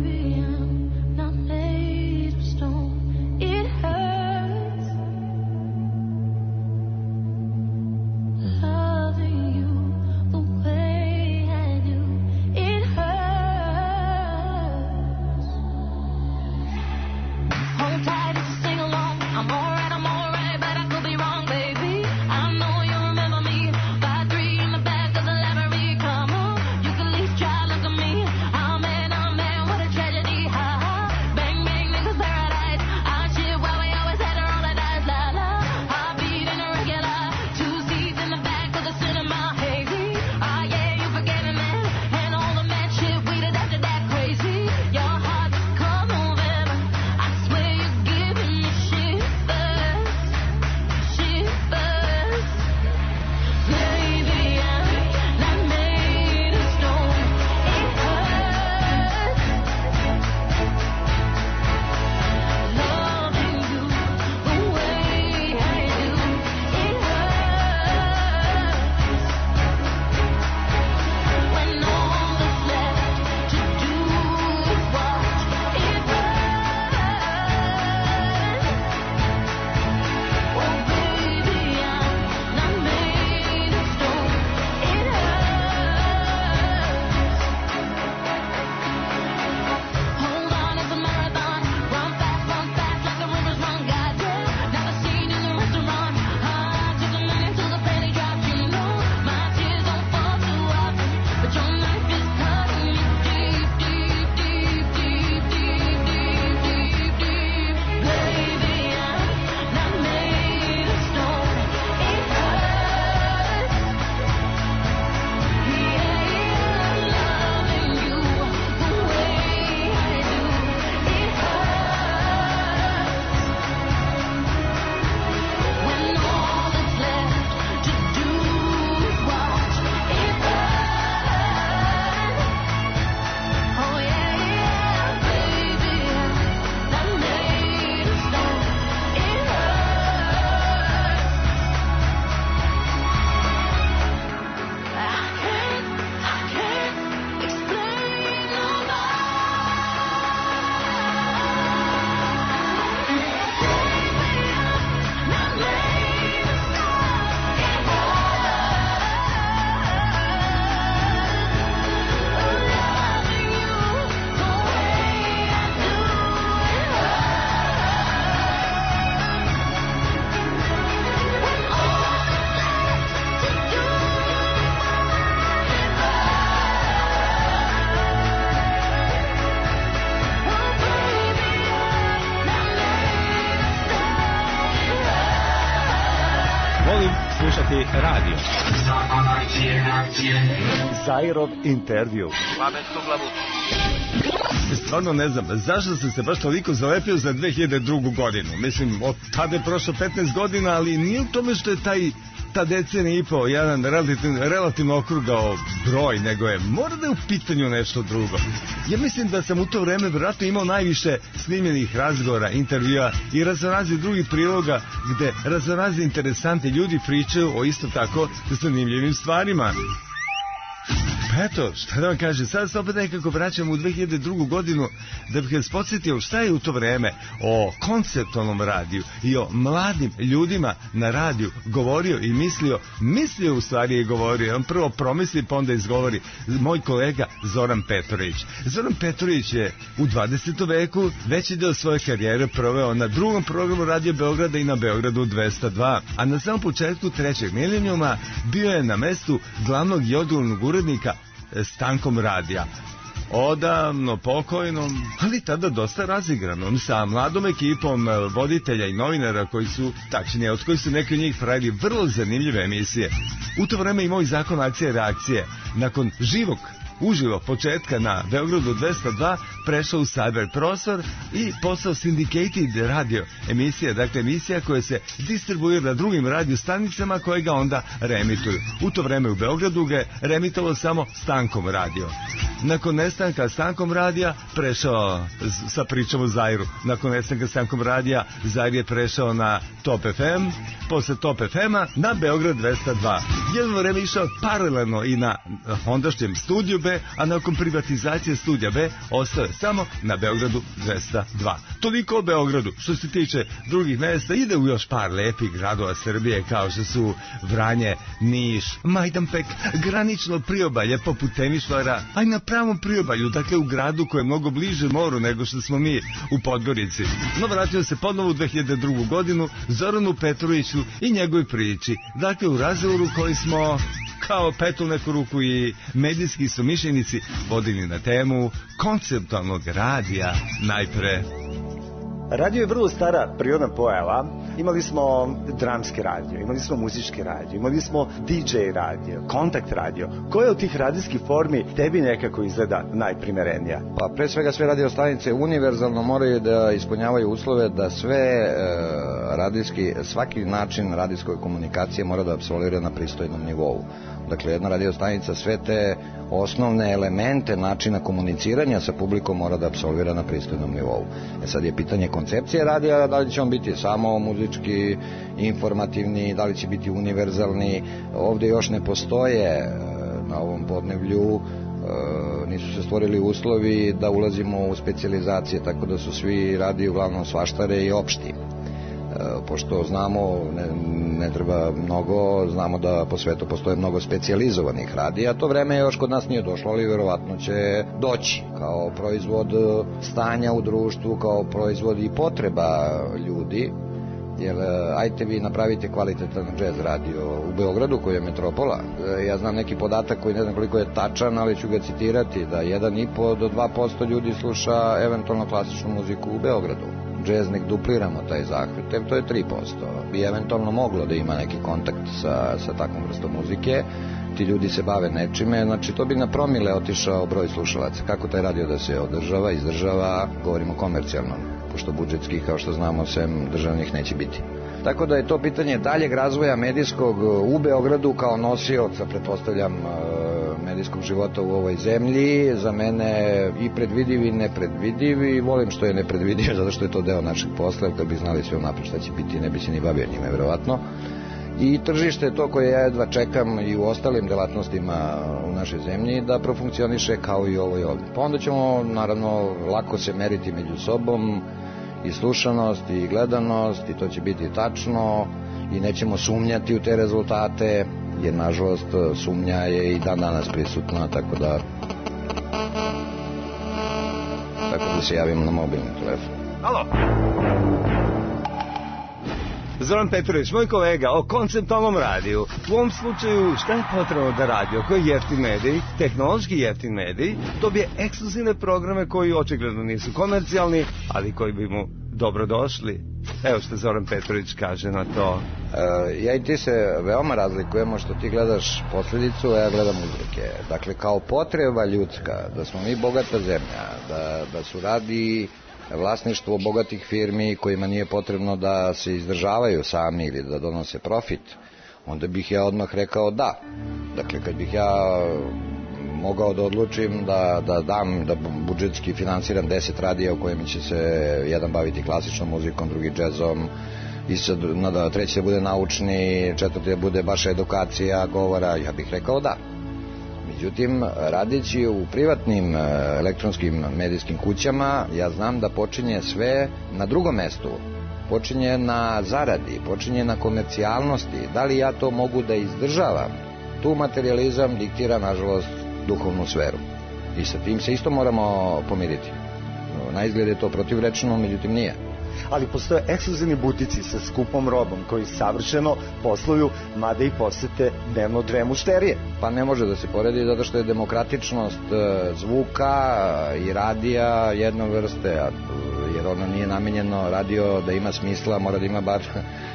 Radio. Zairov intervju. Stvarno ne znam, zašto sam se baš toliko zalepio za 2002. godinu? Mislim, od tada je prošlo 15 godina, ali nije u tome što je taj ta decenija i po jedan relativno okrugao broj, nego je mora da je u pitanju nešto drugo. Ja mislim da sam u to vreme vjerojatno imao najviše snimljenih razgovora, intervjua i raznoraznih drugih priloga gde raznorazni interesanti ljudi pričaju o isto tako zanimljivim stvarima. Pa eto, šta da vam kažem, sada se opet nekako vraćamo u 2002. godinu da bih vas podsjetio šta je u to vreme o konceptualnom radiju i o mladim ljudima na radiju govorio i mislio u stvari je govorio, on prvo promisli pa onda izgovori moj kolega Zoran Petrović. Zoran Petrović je u 20. veku veći deo svoje karijere proveo na drugom programu Radio Beograda i na Beogradu 202, a na samom početku trećeg milenijuma bio je na mestu glavnog i odgovornog urednika Stankom radija. Odavno pokojnom, ali tada dosta razigranom, sa mladom ekipom voditelja i novinara koji su, tačnije, od koji su neki od njih pravili vrlo zanimljive emisije. U to vreme imao i zakon akcije i reakcije. Nakon uživo početka na Beogradu 202 prešao u cyber prostor i postao syndicated radio emisija, dakle emisija koja se distribuira na drugim radio stanicama koje ga onda reemituju. U to vreme u Beogradu ga je reemitovalo samo Stankom radio. Nakon nestanka Stankom radija prešao, sa pričom o Zairu, nakon nestanka Stankom radija Zair je prešao na Top FM, posle Top FM-a na Beograd 202. Jedno vreme išao paralelno i na ondašnjem Studiju B, a nakon privatizacije Studija B ostao je samo na Beogradu 202. Toliko o Beogradu. Što se tiče drugih mesta, ide u još par lepih gradova Srbije kao što su Vranje, Niš, Majdanpek, granično priobalje poput Temišvara, a i na pravom priobalju, dakle u gradu koji je mnogo bliže moru nego što smo mi u Podgorici. No vratio se ponovo u 2002. godinu Zoranu Petroviću i njegovoj priči. Dakle u razgovoru koji smo kao pet u neku ruku i medijski sumišljenici vodili na temu konceptualnog radija najpre. Radio je vrlo stara prirodna pojava. Imali smo dramski radio, imali smo muzički radio, imali smo DJ radio, kontakt radio. Koja od tih radijskih formi tebi nekako izgleda najprimerenija? Pa pre svega sve radio stanice univerzalno moraju da ispunjavaju uslove da sve svaki način radijskoj komunikacije mora da apsolvira na pristojnom nivou. Dakle, jedna radio stanica sve te osnovne elemente načina komuniciranja sa publikom mora da apsolvira na pristojnom nivou. Sad je pitanje koncepcije radija, da li će on biti samo muzički, informativni, da li će biti univerzalni. Ovde još ne postoje na ovom podneblju, nisu se stvorili uslovi da ulazimo u specijalizacije, tako da su svi radiji uglavnom svaštare i opšti. Pošto znamo, ne treba mnogo, znamo da po svetu postoje mnogo specijalizovanih radija, to vreme još kod nas nije došlo, ali verovatno će doći kao proizvod stanja u društvu, kao proizvod i potreba ljudi, jer ajte vi napravite kvalitetan džez radio u Beogradu koji je metropola. Ja znam neki podatak koji ne znam koliko je tačan, ali ću ga citirati, da 1,5 do 2% ljudi sluša eventualno klasičnu muziku u Beogradu. Džez nek dupliramo taj zahvat, to je 3%. Bi eventualno moglo da ima neki kontakt sa takvom vrstom muzike, ti ljudi se bave nečime, znači to bi na promile otišao broj slušalaca. Kako taj radio da se održava, izdržava, govorimo komercijalno, pošto budžetski, kao što znamo, sem državnih neće biti. Tako da je to pitanje daljeg razvoja medijskog u Beogradu kao nosioca, pretpostavljam, medijskog života u ovoj zemlji, za mene i predvidiv i nepredvidiv, i volim što je nepredvidiv, zato što je to deo našeg posla, kad bi znali sve unapred šta će biti, ne bi se ni bavio njime, verovatno. I tržište je to koje ja jedva čekam i u ostalim delatnostima u našoj zemlji da profunkcioniše kao i ovoj ovdje. Pa onda ćemo, naravno, lako se meriti među sobom, i slušanost i gledanost, i to će biti tačno, i nećemo sumnjati u te rezultate, jer nažalost sumnja je i dan danas prisutna, tako da se javim na mobilni telefon. Alo! Zoran Petrović, moj kolega, o konceptualnom radiju. U ovom slučaju, šta je potrebno da radio? Koji je jeftin medij, tehnološki jeftin medij, dobije ekskluzivne programe koji očigledno nisu komercijalni, ali koji bi mu dobro došli. Evo što Zoran Petrović kaže na to. Ja i ti se veoma razlikujemo, što ti gledaš posljedicu, a ja gledam uzroke. Dakle, kao potreba ljudska, da smo mi bogata zemlja, da su radi vlasništvo bogatih firmi kojima nije potrebno da se izdržavaju sami ili da donose profit, onda bih ja odmah rekao da. Dakle, kad bih ja mogao da odlučim da dam, da budžetski finansiram 10 radija u kojima će se jedan baviti klasičnom muzikom, drugi džezom, i treći da bude naučni, četvrti da bude baš edukacija, govora, ja bih rekao da. Međutim, radeći u privatnim elektronskim medijskim kućama, ja znam da počinje sve na drugom mestu. Počinje na zaradi, počinje na komercijalnosti. Da li ja to mogu da izdržavam? Tu materializam diktira, nažalost, duhovnu sferu. I sa tim se isto moramo pomiriti. Na izgled je to protivrečno, međutim nije. Ali postoje ekskluzivni butici sa skupom robom koji savršeno posluju, mada i posete dnevno 2 mušterije. Pa ne može da se poredi zato što je demokratičnost zvuka i radija jedno vrste, jer ono nije namenjeno radio da ima smisla, mora da ima bar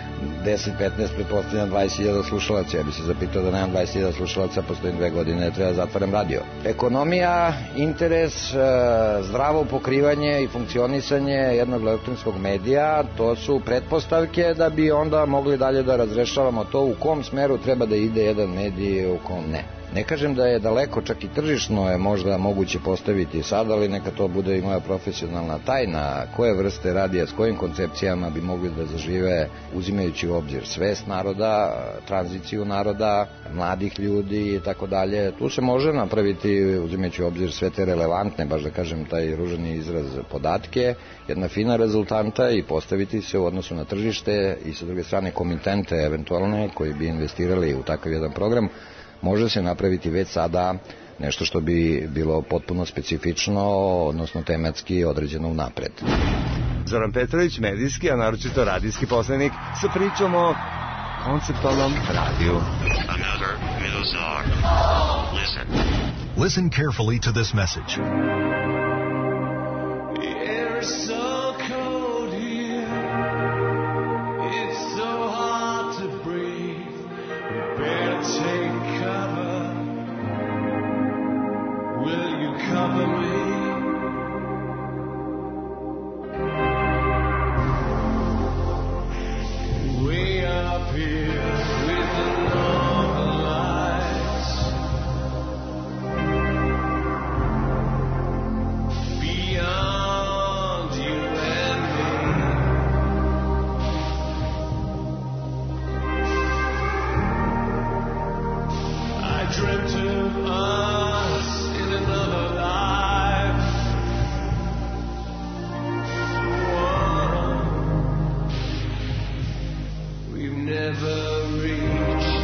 10, 15, pretpostavljam 20.000 slušalaca. Ja bi se zapitao da nemam 20.000 slušalaca, postojim 2 godine, treba da zatvaram radio. Ekonomija, interes, zdravo pokrivanje i funkcionisanje jednog elektronskog medija, to su pretpostavke da bi onda mogli dalje da razrešavamo to u kom smeru treba da ide jedan medij, u kom ne. Ne kažem da je daleko, čak i tržišno je možda moguće postaviti sad, ali neka to bude i moja profesionalna tajna, koje vrste radija, s kojim koncepcijama bi mogli da zažive, uzimajući u obzir svest naroda, tranziciju naroda, mladih ljudi i tako dalje. Tu se može napraviti, uzimajući u obzir sve te relevantne, baš da kažem taj ružani izraz, podatke, jedna fina rezultanta i postaviti se u odnosu na tržište i sa druge strane komitente eventualne koji bi investirali u takav jedan program. Može se napraviti već sada nešto što bi bilo potpuno specifično, odnosno tematski određeno unapred. Zoran Petrović, medijski, a naročito radijski poslanik, sa pričom o konceptualnom radiju. Another middle song. Listen. Listen carefully to this message. Cover me. Way up here with the northern lights, beyond you and me. I dreamt of us in another life. We've never reached.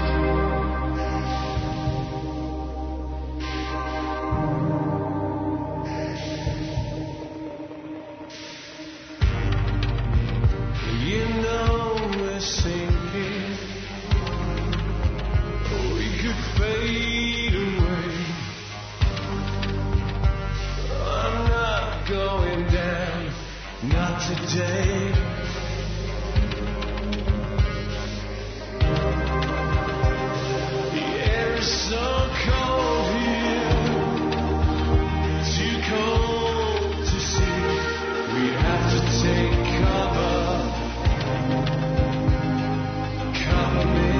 You know we're sinking. We could fade away. I'm not going down, not today. The air is so cold here, too cold to see. We have to take cover. Cover me.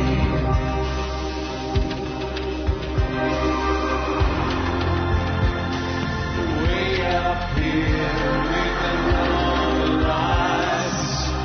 Way up here with the northern lights,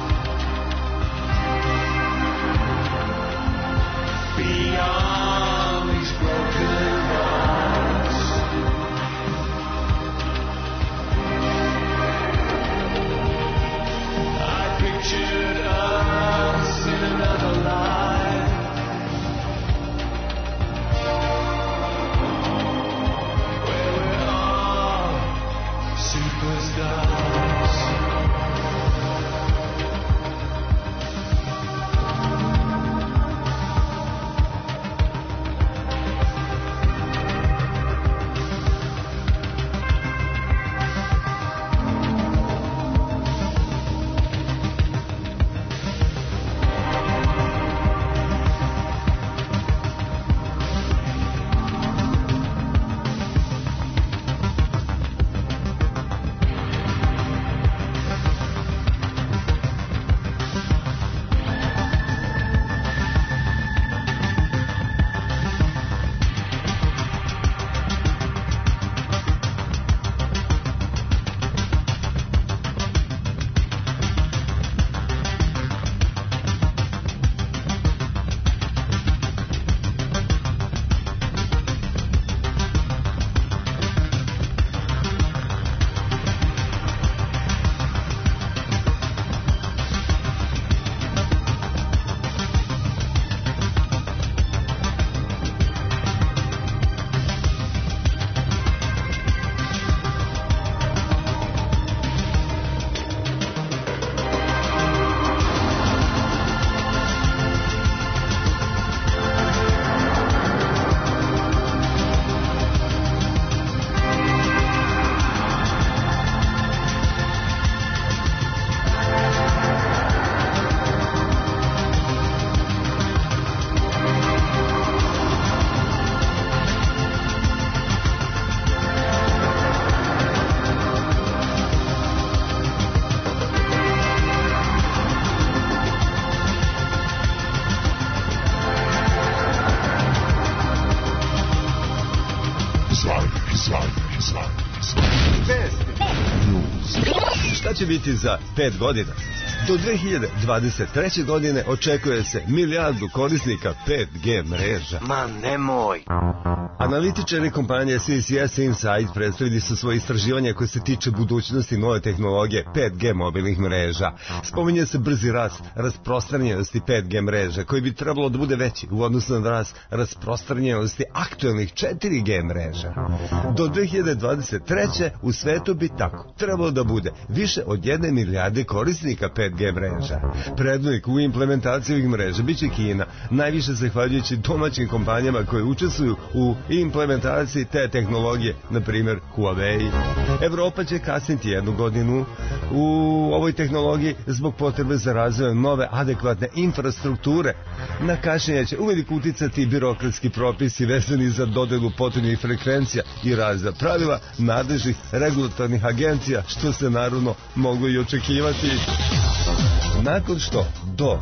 Šta će biti za 5 godina? Do 2023. godine očekuje se 1 milijardu korisnika 5G mreža. Ma nemoj. Analitičari kompanije CCS Insight predstavili su svoje istraživanje koje se tiče budućnosti nove tehnologije 5G mobilnih mreža. Spominje se brzi rast rasprostranjenosti 5G mreža koji bi trebalo da bude veći u odnosu na rast rasprostranjenosti aktuelnih 4G mreža. Do 2023. u svetu bi tako trebalo da bude više od 1 milijarde korisnika 5G mreža. Prednik u implementaciji ovih mreža biće Kina, najviše zahvaljujući domaćim kompanijama koje učestvuju u implementaciji te tehnologije, na primjer Huawei. Evropa će kasniti 1 godinu u ovoj tehnologiji zbog potrebe za razvojem nove adekvatne infrastrukture. Na kašnjenje će uveliko uticati birokratski propisi vezani za dodelu potrebnih frekvencija i razna pravila nadležnih regulatornih agencija, što se naravno mogu i očekivati. Nakon što do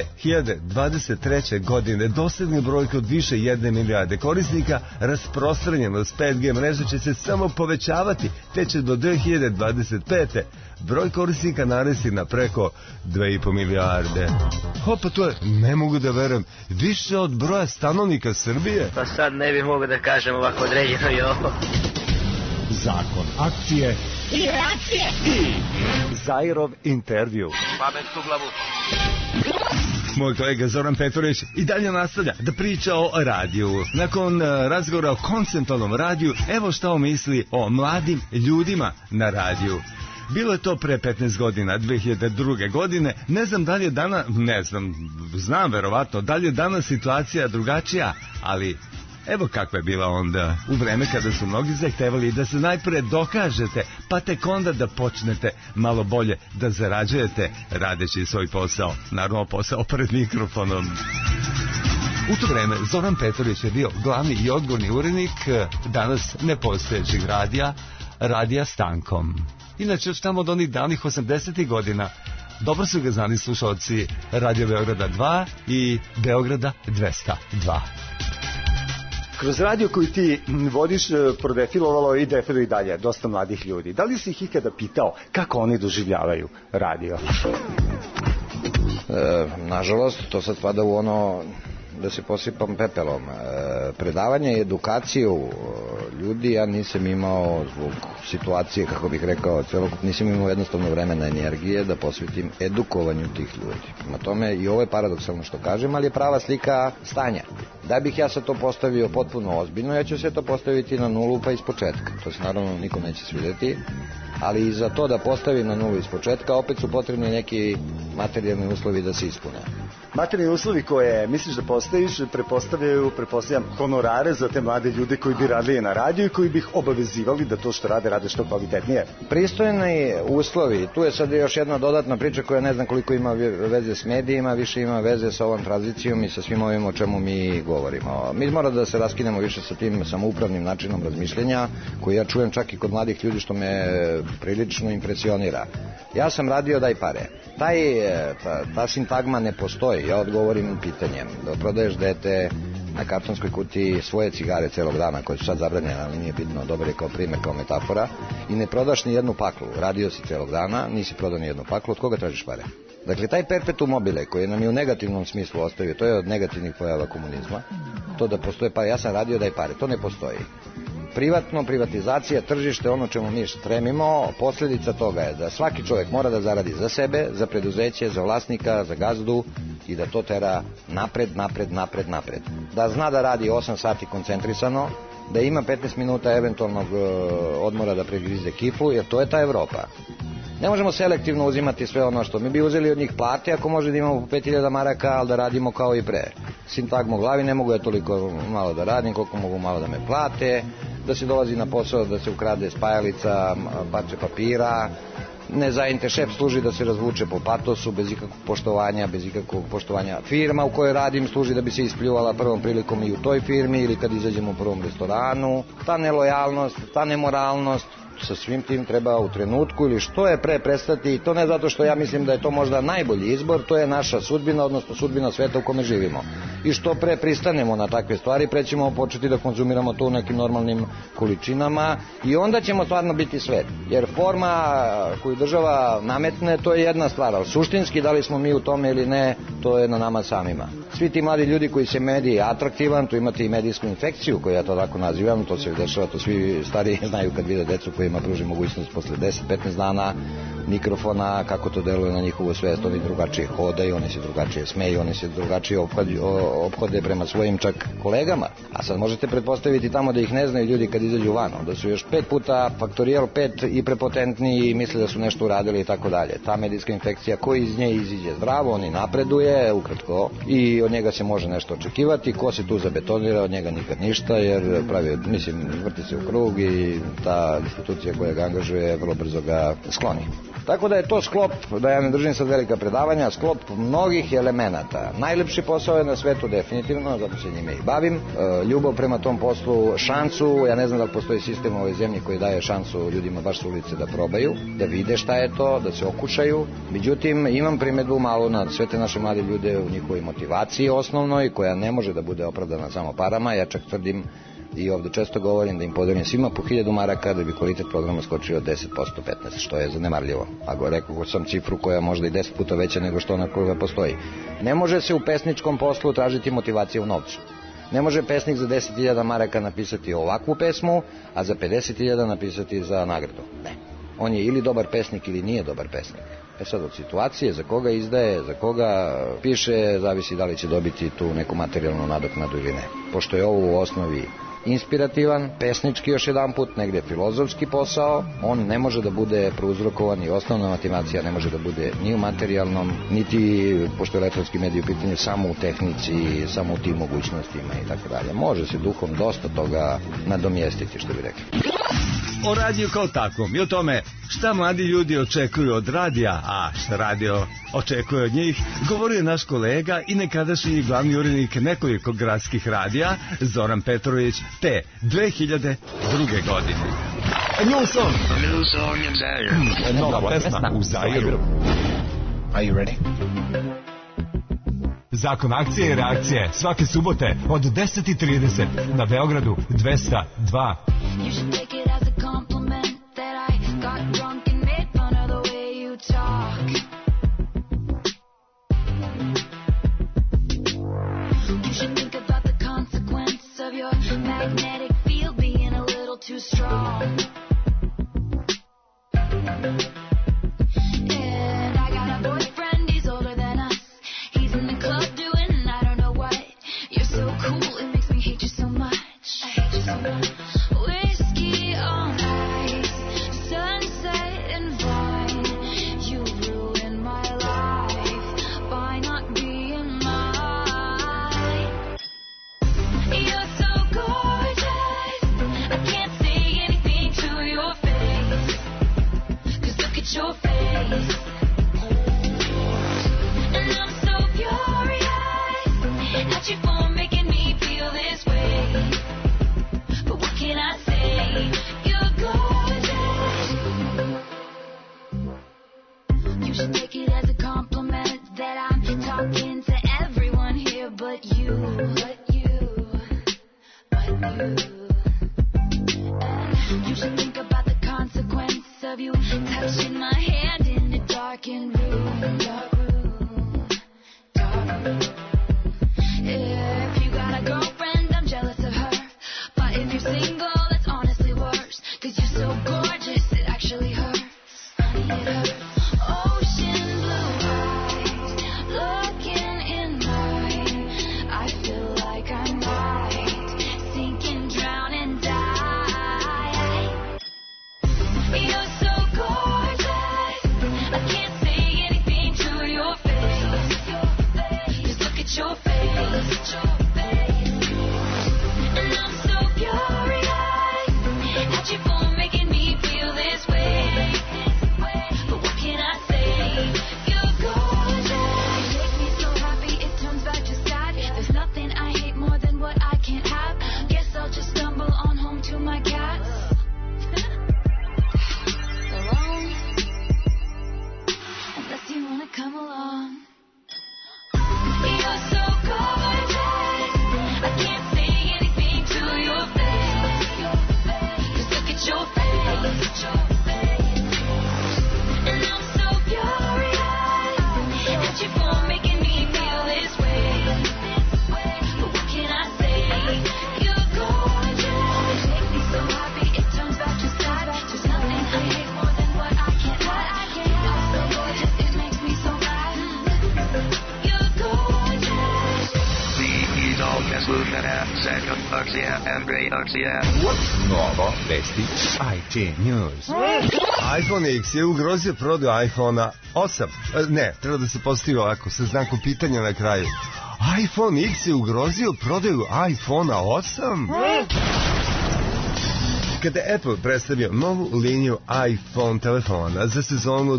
2023. godine dosegne brojka od više 1 milijarde korisnika, rasprostranjenost 5G mreže će se samo povećavati, te će do 2025. broj korisnika narasti na preko 2,5 milijarde. Pa to je, ne mogu da verujem, više od broja stanovnika Srbije. Pa sad ne bih mogao da kažem ovako određeno i ovo. Zakon akcije I reakcije. I Zajrov intervju. Pamet u glavu. Moj kolega Zoran Petrović i dalje nastavlja da priča o radiju. Nakon razgovora o konceptualnom radiju, evo šta on misli o mladim ljudima na radiju. Bilo je to pre 15 godina, 2002. godine. Ne znam da li je danas, znam verovatno, da li je danas situacija drugačija, ali evo kakva je bila onda u vreme kada su mnogi zahtevali da se najpre dokažete, pa tek onda da počnete malo bolje da zarađujete radeći svoj posao. Naravno posao pred mikrofonom. U to vreme Zoran Petrović je bio glavni i odgovorni urednik danas nepostojećeg radija Stankom. Inače, još tamo od onih davnih 80. godina dobro su ga znali slušalci Radio Beograda 2 i Beograda 202. Kroz radio koji ti vodiš prodefilovalo i defiluje i dalje dosta mladih ljudi. Da li si ih ikada pitao kako oni doživljavaju radio? Nažalost, to sad spada u ono da se posipam pepelom. Predavanje i edukaciju ljudi ja nisam imao zbog situacije, kako bih rekao, celokupno nisam imao jednostavno vremena energije da posvetim edukovanju tih ljudi. Na tome i ovo je paradoksalno što kažem, ali je prava slika stanja. Da bih ja sad to postavio potpuno ozbiljno, ja ću se to postaviti na nulu pa iz početka. To se naravno nikom neće svidjeti, ali i za to da postavim na nulu iz početka opet su potrebni neki materijalni uslovi da se ispune. Materijalni uslovi koje misliš da postaviš pretpostavljam honorare za te mlade ljude koji bi radili na radiju i koji bi ih obavezivali da to što rade što kvalitetnije. Pristojni uslovi, tu je sad još jedna dodatna priča koja ne znam koliko ima veze s medijima, više ima veze sa ovom tranzicijom i sa svim ovim o čemu mi govorimo. Mi moramo da se raskinemo više sa tim samoupravnim načinom razmišljenja koji ja čujem čak i kod mladih ljudi što me prilično impresionira. Ja sam radio daj pare. Ta sintagma ne postoji. Ja odgovorim pitanjem. Da prodaješ dete na kartonskoj kutiji svoje cigare celog dana koje su sad zabranjene, ali nije bitno, dobar je kao primjer, kao metafora, i ne prodaš ni jednu paklu. Radio si celog dana, nisi prodao ni jednu paklu, od koga tražiš pare? Dakle, taj perpetuum mobile koji nam je u negativnom smislu ostavio, to je od negativnih pojava komunizma, to da postoje pare, ja sam radio daj pare, to ne postoji. Privatno, privatizacija, tržište, ono čemu mi stremimo, posljedica toga je da svaki čovjek mora da zaradi za sebe, za preduzeće, za vlasnika, za gazdu i da to tera napred. Da zna da radi 8 sati koncentrisano, da ima 15 minuta eventualnog odmora da pregrize kiflu, jer to je ta Evropa. Ne možemo selektivno uzimati sve ono što mi bi uzeli od njih plate, ako može da imamo po 5000 maraka, ali da radimo kao i pre. Sintagma u glavi, ne mogu ja toliko malo da radim, koliko mogu malo da me plate, da se dolazi na posao, da se ukrade spajalica, parče papira, nezajente šef služi da se razvuče po patosu, bez ikakvog poštovanja. Firma u kojoj radim služi da bi se ispljuvala prvom prilikom i u toj firmi ili kad izađemo u prvom restoranu. Ta nelojalnost, ta nemoralnost, sa svim tim treba u trenutku ili što je pre prestati, i to ne zato što ja mislim da je to možda najbolji izbor, to je naša sudbina, odnosno sudbina sveta u kome živimo. I što pre pristanemo na takve stvari, pre ćemo početi da konzumiramo to u nekim normalnim količinama i onda ćemo stvarno biti svet. Jer forma koju država nametne, to je jedna stvar, ali suštinski da li smo mi u tome ili ne, to je na nama samima. Svi ti mladi ljudi koji se mediji atraktivan, tu imate i medijsku infekciju koju ja to tako nazivam, to se dešava, to svi stari znaju kad vide decu kojima pruži mogućnost posle 10-15 dana mikrofona, kako to deluje na njihovu svest, oni drugačije hodaju, oni se drugačije smeju, oni se drugačije ophode prema svojim čak kolegama. A sad možete pretpostaviti tamo da ih ne znaju ljudi kad izađu van, da su još 5 puta faktorijal 5 i prepotentni i misle da su nešto uradili i tako dalje. Ta medijska infekcija, ko iz nje iziđe zdravo, on i napreduje, ukratko, i od njega se može nešto očekivati, ko se tu zabetonira, od njega nikad ništa, jer pravi, mislim, vrti se u krug i ta institucija koja ga angažuje vrlo brzo ga skloni. Tako da je to sklop, da ja ne držim sad velika predavanja, sklop mnogih elemenata. Najlepši posao je na svetu definitivno, zato se njime i bavim. Ljubav prema tom poslu, šansu, ja ne znam da li postoji sistem u ovoj zemlji koji daje šansu ljudima baš s ulice da probaju, da vide šta je to, da se okušaju. Međutim, imam primedbu malo na sve te naše mlade ljude u njihovoj motivaciji osnovnoj, koja ne može da bude opravdana samo parama. Ja čak tvrdim i ovde često govorim da im podelim svima po 1000 maraka da bi kvalitet programa skočio 10%, 15%, što je zanemarljivo. Ako rekao sam cifru koja možda i 10 puta veća nego što ona koja postoji. Ne može se u pesničkom poslu tražiti motivacija u novcu. Ne može pesnik za 10.000 maraka napisati ovakvu pesmu, a za 50.000 napisati za nagradu. Ne. On je ili dobar pesnik ili nije dobar pesnik. Sad od situacije, za koga izdaje, za koga piše, zavisi da li će dobiti tu neku materijalnu nadoknadu ili ne. Pošto je ovo u osnovi inspirativan, pesnički još jedan put, negde filozofski posao, on ne može da bude prouzrokovan i osnovna motivacija ne može da bude ni u materijalnom, niti, pošto je elektronski medij u pitanju, samo u tehnici, samo u tim mogućnostima i tako dalje. Može se duhom dosta toga nadomjestiti, što bi rekli. O radiju kao takvom i o tome šta mladi ljudi očekuju od radija, a šta radio očekuje od njih, govorio je naš kolega i nekadašnji glavni urednik nekoliko gradskih radija, Zoran Petrović, te 2002. godine. New song in Zaire. Nova pesma u Zairu. Are you ready? Zakon akcije i reakcije svake subote od 10:30 na Beogradu 202. You should take it as a compliment that I got drunk and made fun of the way you talk. You should think about the consequence of your magnetic field being a little too strong. And I got a boyfriend, he's older than us. He's in the club doing I don't know what. You're so cool, it makes me hate you so much. I hate you so much. Whiskey on ice, sunset and vine. You ruined my life by not being mine. You're so gorgeous, I can't say anything to your face. 'Cause look at your face. And I'm so furious at you for making me feel this way. But what can I say? You're gorgeous. You should take it as a compliment that I'm talking to everyone here but you. And you should think about the consequence of you touching my hand in a darkened room. Dark room. If you got a girlfriend, I'm jealous of her. But if you're single, that's honestly worse. 'Cause you're so gorgeous, it actually hurts. Honey, it hurts. Ocean blue eyes, looking in mine. I feel like I might sink and drown and die. You're so gorgeous, I can't say Novo vesti IT News. iPhone X je ugrozio prodaju iPhone-a 8. Ne, treba da se postavi ovako, sa znakom pitanja na kraju. iPhone X je ugrozio prodaju iPhone-a 8? Kada je Apple predstavio novu liniju iPhone telefona za sezonu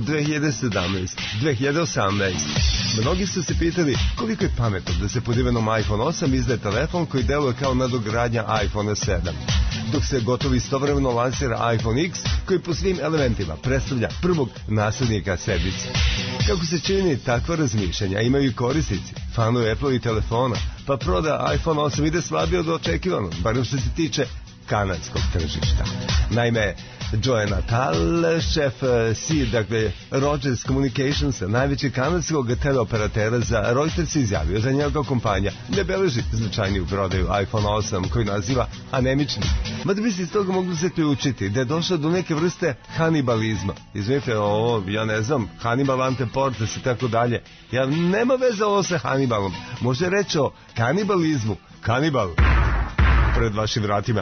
2017-2018, mnogi su se pitali koliko je pametno da se pod imenom iPhone 8 izdaje telefon koji deluje kao nadogradnja iPhone 7, dok se gotovo istovremeno lansira iPhone X koji po svim elementima predstavlja prvog naslednika sedmice. Kako se čini, takva razmišljanja imaju i korisnici, fanovi Apple i telefona, pa proda iPhone 8 ide slabije od očekivanog, barem što se tiče kanadskog tržišta. Naime, Joe Natal, šef dakle Rogers Communications, najvećeg kanadskog teleoperatera za Reuters, izjavio da njegova kompanija ne beleži značajniju prodaju iPhone 8 koji naziva anemičnim. Mada bi se iz toga mogli zaključiti da je došlo do neke vrste hanibalizma. Izvinite, ja ne znam, Hannibal ante portes i tako dalje. Ja nema veze ovo sa Hannibalom. Može reći o kanibalizmu. Kanibal pred vašim vratima.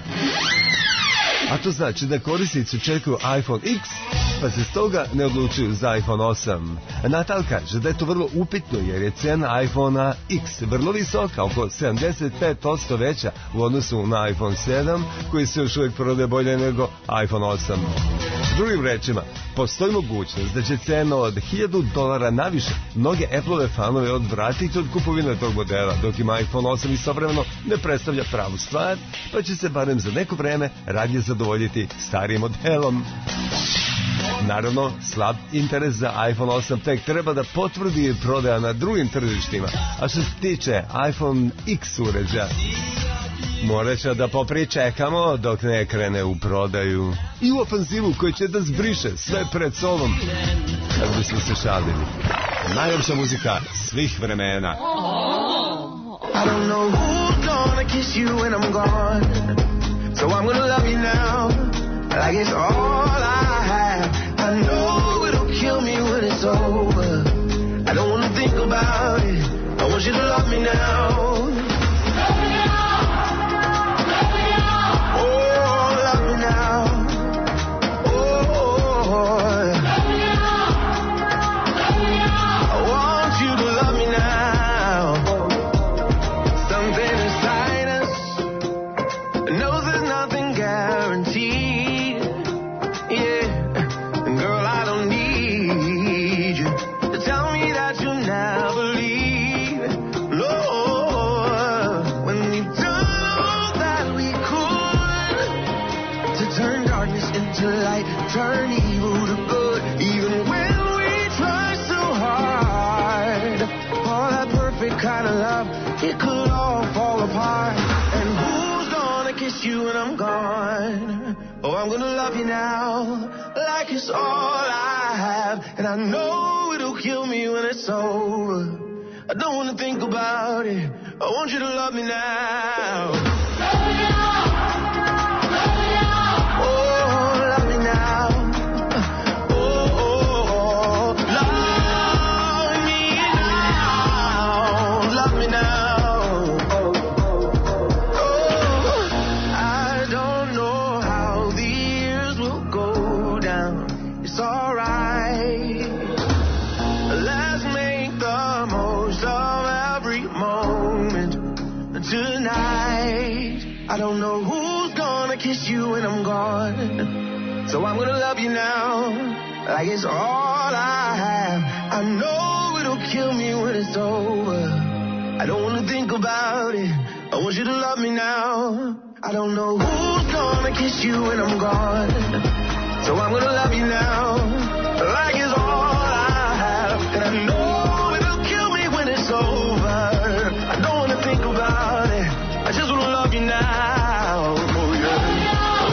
A to znači da korisnici čekaju iPhone X, pa se stoga ne odlučuju za iPhone 8. Natal kaže da je to vrlo upitno jer je cena iPhone X vrlo visoka, oko 75% veća u odnosu na iPhone 7, koji se još uvijek prodaje bolje nego iPhone 8. Drugim rečima, postoji mogućnost da će cena od $1000 naviše mnoge Apple-ove fanove odvratiti od kupovine tog modela, dok ima iPhone 8 istovremeno ne predstavlja pravu stvar, pa će se barem za neko vreme radije zadovoljiti starijim modelom. Naravno, slab interes za iPhone 8 tek treba da potvrdi prodaja na drugim tržištima, a što se tiče iPhone X uređaja, morat će da popričekamo dok ne krene u prodaju i u ofanzivu koji će da zbriše sve pred sobom, kad bismo se šalili. Najljepša muzika svih vremena. I don't know who's gonna kiss you when I'm gone, so I'm gonna love you now, like it's all I have. I know it'll kill me when it's over. I don't wanna think about it. I want you to love me now. Love me now. Love me now. Oh, love me now. Oh, love me now. Love me now. I want you to love me now. Something inside us knows there's nothing guaranteed. Yeah. Girl, I don't need you to tell me that you'll never leave. No, when we've done all that we could to turn darkness into light, turn evil to good, even when we try so hard. All that perfect kind of love, it could all fall apart. And who's gonna kiss you when I'm gone? Oh, I'm gonna love you now, like it's all I have. And I know it'll kill me when it's over. I don't wanna think about it. I want you to love me now. Love me now. Love me now. Oh, love me now. Oh, love me now. Love me now. It's alright. Let's make the most of every moment tonight. I don't know who's gonna kiss you when I'm gone, so I'm gonna love you now, like it's all I have. I know it'll kill me when it's over. I don't wanna think about it. I want you to love me now. I don't know who's gonna kiss you when I'm gone, so I'm gonna love you now, like it's all I have. And I know it'll kill me when it's over. I don't wanna think about it. I just wanna love you now. Oh, yeah.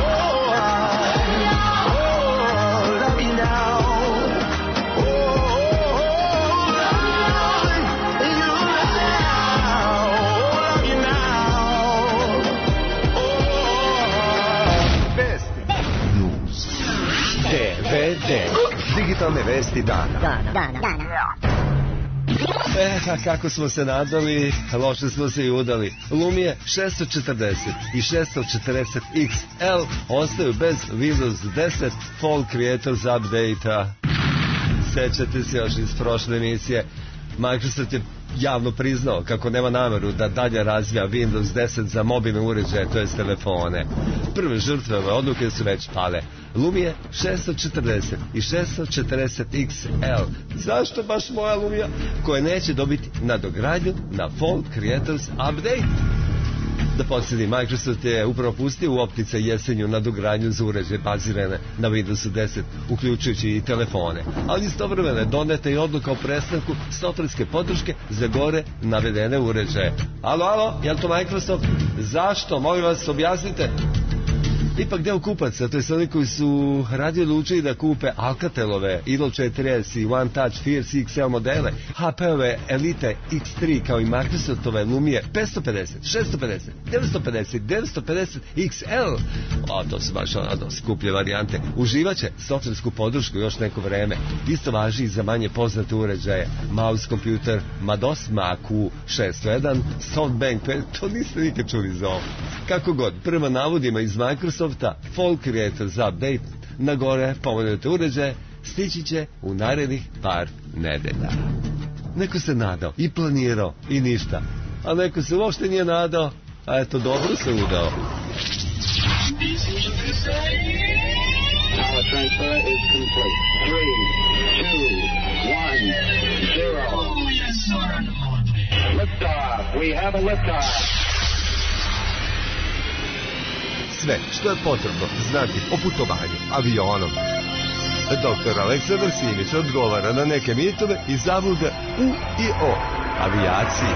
Oh, love you now. Oh, love you now. Love you now. News. DVD. Digitalne vesti dana. A kako smo se nadali, loše smo se i udali. Lumije 640 i 640 XL ostaju bez Windows 10 Fall Creators Update-a. Sećate se još iz prošle emisije, Microsoft je javno priznao kako nema nameru da dalje razvija Windows 10 za mobilne uređaje, to jest telefone. Prve žrtve ove odluke su već pale. Lumije 640 i 640 XL. Zašto baš moja Lumija, koja neće dobiti nadogradnju na Fall Creators Update? Da podsjetim, Microsoft je upravo pustio u optice jesenju nadogradnju za uređaje bazirane na Windowsu 10, uključujući i telefone. Ali istovremeno je doneta i odluka o prestanku softverske podrške za gore navedene uređaje. Alo, je li to Microsoft? Zašto? Molim vas, objasnite. Ipak deo kupaca, to je oni koji su radije odlučili da kupe Alcatelove Idol 4S i One Touch Fierce XL modele, HP-ove Elite X3 kao i Microsoftove Lumije 550, 650, 950, 950 XL. To su baš skuplje varijante. Uživaće softversku podršku još neko vreme. Isto važi i za manje poznate uređaje. Mouse kompjuter Mados Macu 601, Softbank, to niste nikad čuli za ovo. Kako god, prema navodima iz Microsofta, Fall Creators Update na gore pomenute uređaje stići će u narednih par nedelja. Neko se nadao i planirao i ništa, a neko se uopšte nije nadao, a eto dobro se udao. Power transfer is complete. 3, 2, 1, 0. Liftoff. We have a liftoff. Sve što je potrebno znati o putovanju avionom. Doktor Aleksandar Simić odgovara na neke mitove i zablude u i o avijaciji.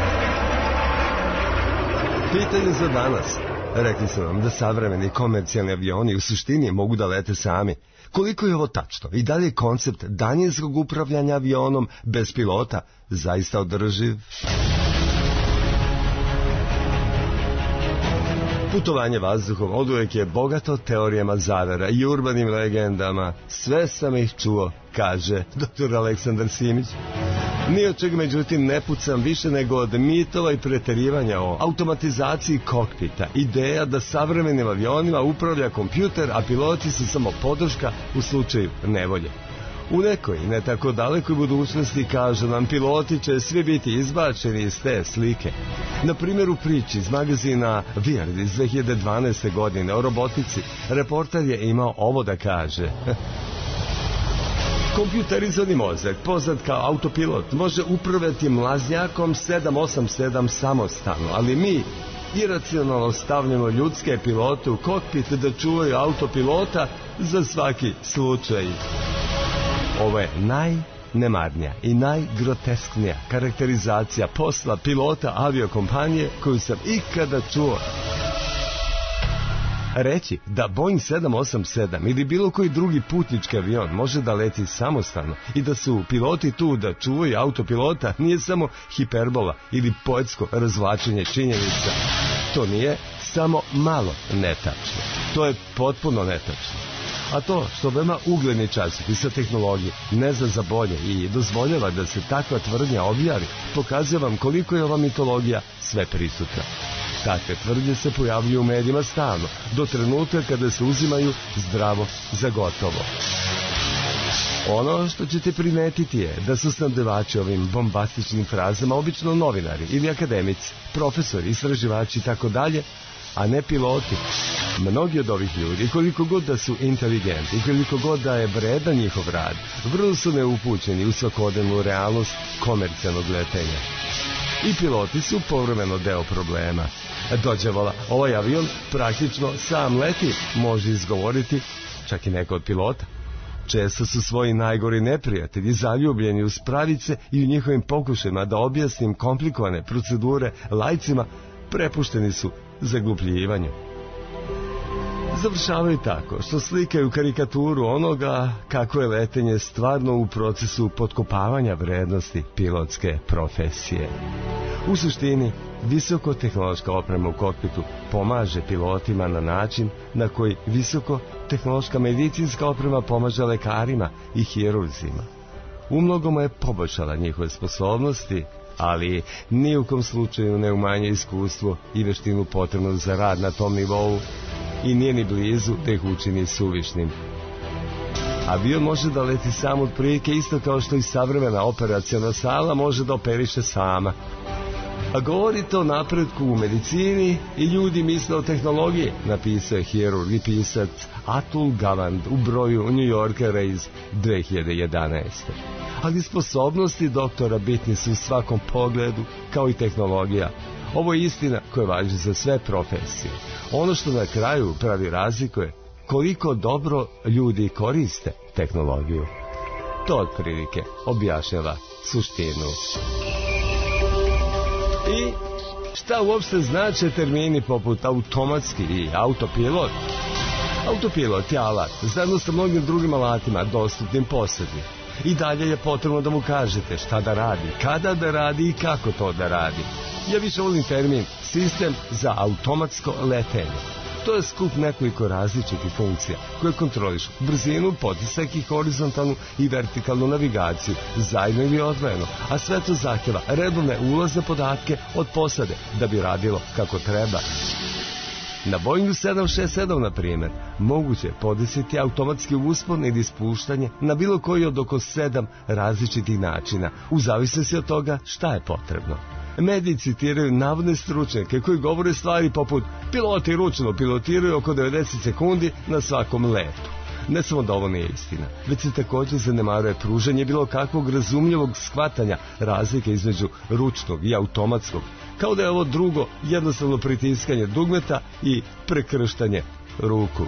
Pitanje za danas. Rekli su nam da savremeni komercijalni avioni u suštini mogu da lete sami. Koliko je ovo tačno i da li je koncept daljinskog upravljanja avionom bez pilota zaista održiv? Putovanje vazduhom oduvek je bogato teorijama zavera i urbanim legendama. Sve sam ih čuo, kaže dr. Aleksandar Simić. Ni od čega međutim ne pucam više nego od mitova i preterivanja o automatizaciji kokpita. Ideja da savremenim avionima upravlja kompjuter, a piloti su samo podrška u slučaju nevolje. U nekoj ne tako dalekoj budućnosti, kaže nam, piloti će svi biti izbačeni iz te slike. Na primjer, u priči iz magazina Weird iz 2012. godine o robotici, reporter je imao ovo da kaže. Kompjuterizovani mozak, poznat kao autopilot, može upravljati mlaznjakom 787 samostalno, ali mi iracionalno stavljamo ljudske pilote u kokpit da čuvaju autopilota za svaki slučaj. Ovo je najnemarnija i najgrotesknija karakterizacija posla pilota aviokompanije koju sam ikada čuo. Reći da Boeing 787 ili bilo koji drugi putnički avion može da leti samostalno i da su piloti tu da čuvaju autopilota nije samo hiperbola ili poetsko razvlačenje činjenica. To nije samo malo netačno. To je potpuno netačno. A to što veoma ugledni časopis sa tehnologije ne zna za bolje i dozvoljava da se takva tvrdnja objavi, pokazuje vam koliko je ova mitologija sve prisutna. Takve tvrdnje se pojavljuju u medijima stalno, do trenutka kada se uzimaju zdravo za gotovo. Ono što ćete primetiti je da su snabdevači ovim bombastičnim frazama obično novinari ili akademici, profesori, istraživači i tako dalje, a ne piloti. Mnogi od ovih ljudi, koliko god da su inteligentni i koliko god da je vredan njihov rad, vrlo su neupućeni u svakodnevnu realnost komercijalnog letenja. I piloti su povremeno deo problema. Dođevala, ovaj avion praktično sam leti, može izgovoriti čak i neko od pilota. Često su svoji najgori neprijatelji zaljubljeni u spravice i u njihovim pokušajima da objasnim komplikovane procedure lajcima prepušteni su zaglupljivanju. Završavaju tako što slikaju karikaturu onoga kako je letenje stvarno u procesu potkopavanja vrednosti pilotske profesije. U suštini, visokotehnološka oprema u kokpitu pomaže pilotima na način na koji visokotehnološka medicinska oprema pomaže lekarima i hirurzima. u mnogome je poboljšala njihove sposobnosti, ali ni u kom slučaju ne umanje iskustvo i veštinu potrebnu za rad na tom nivou i nije ni blizu da ih učini suvišnim. Avion može da leti sam od prilike isto kao što i savremena operaciona sala može da operiše sama. A govorite o napretku u medicini i ljudi misle o tehnologiji, napisao je hirurg i pisac Atul Gawande u broju New Yorkera iz 2011. Ali sposobnosti doktora bitni su u svakom pogledu, kao i tehnologija. Ovo je istina koja važi za sve profesije. Ono što na kraju pravi razliku je koliko dobro ljudi koriste tehnologiju. To otprilike objašnjava suštinu. I šta uopšte znače termini poput automatski i autopilot? Autopilot je alat, zajedno sa mnogim drugim alatima dostupnim posadi. I dalje je potrebno da mu kažete šta da radi, kada da radi i kako to da radi. Ja više volim termin sistem za automatsko letenje. To je skup nekoliko različitih funkcija koje kontrolišu brzinu, potisak i horizontalnu i vertikalnu navigaciju, zajedno ili odvojeno, a sve to zahtjeva redovne ulazne podatke od posade da bi radilo kako treba. Na Boeingu 767, na primjer, moguće je podesiti automatski uspon ili ispuštanje na bilo koji od oko 7 različitih načina, u zavisnosti od toga šta je potrebno. Mediji citiraju navodne stručnjake koji govore stvari poput piloti ručno pilotiraju oko 90 sekundi na svakom letu. Ne samo da ovo nije istina, već se također zanemaruje pružanje bilo kakvog razumljivog shvatanja razlike između ručnog i automatskog, kao da je ovo drugo jednostavno pritiskanje dugmeta i prekrštanje ruku.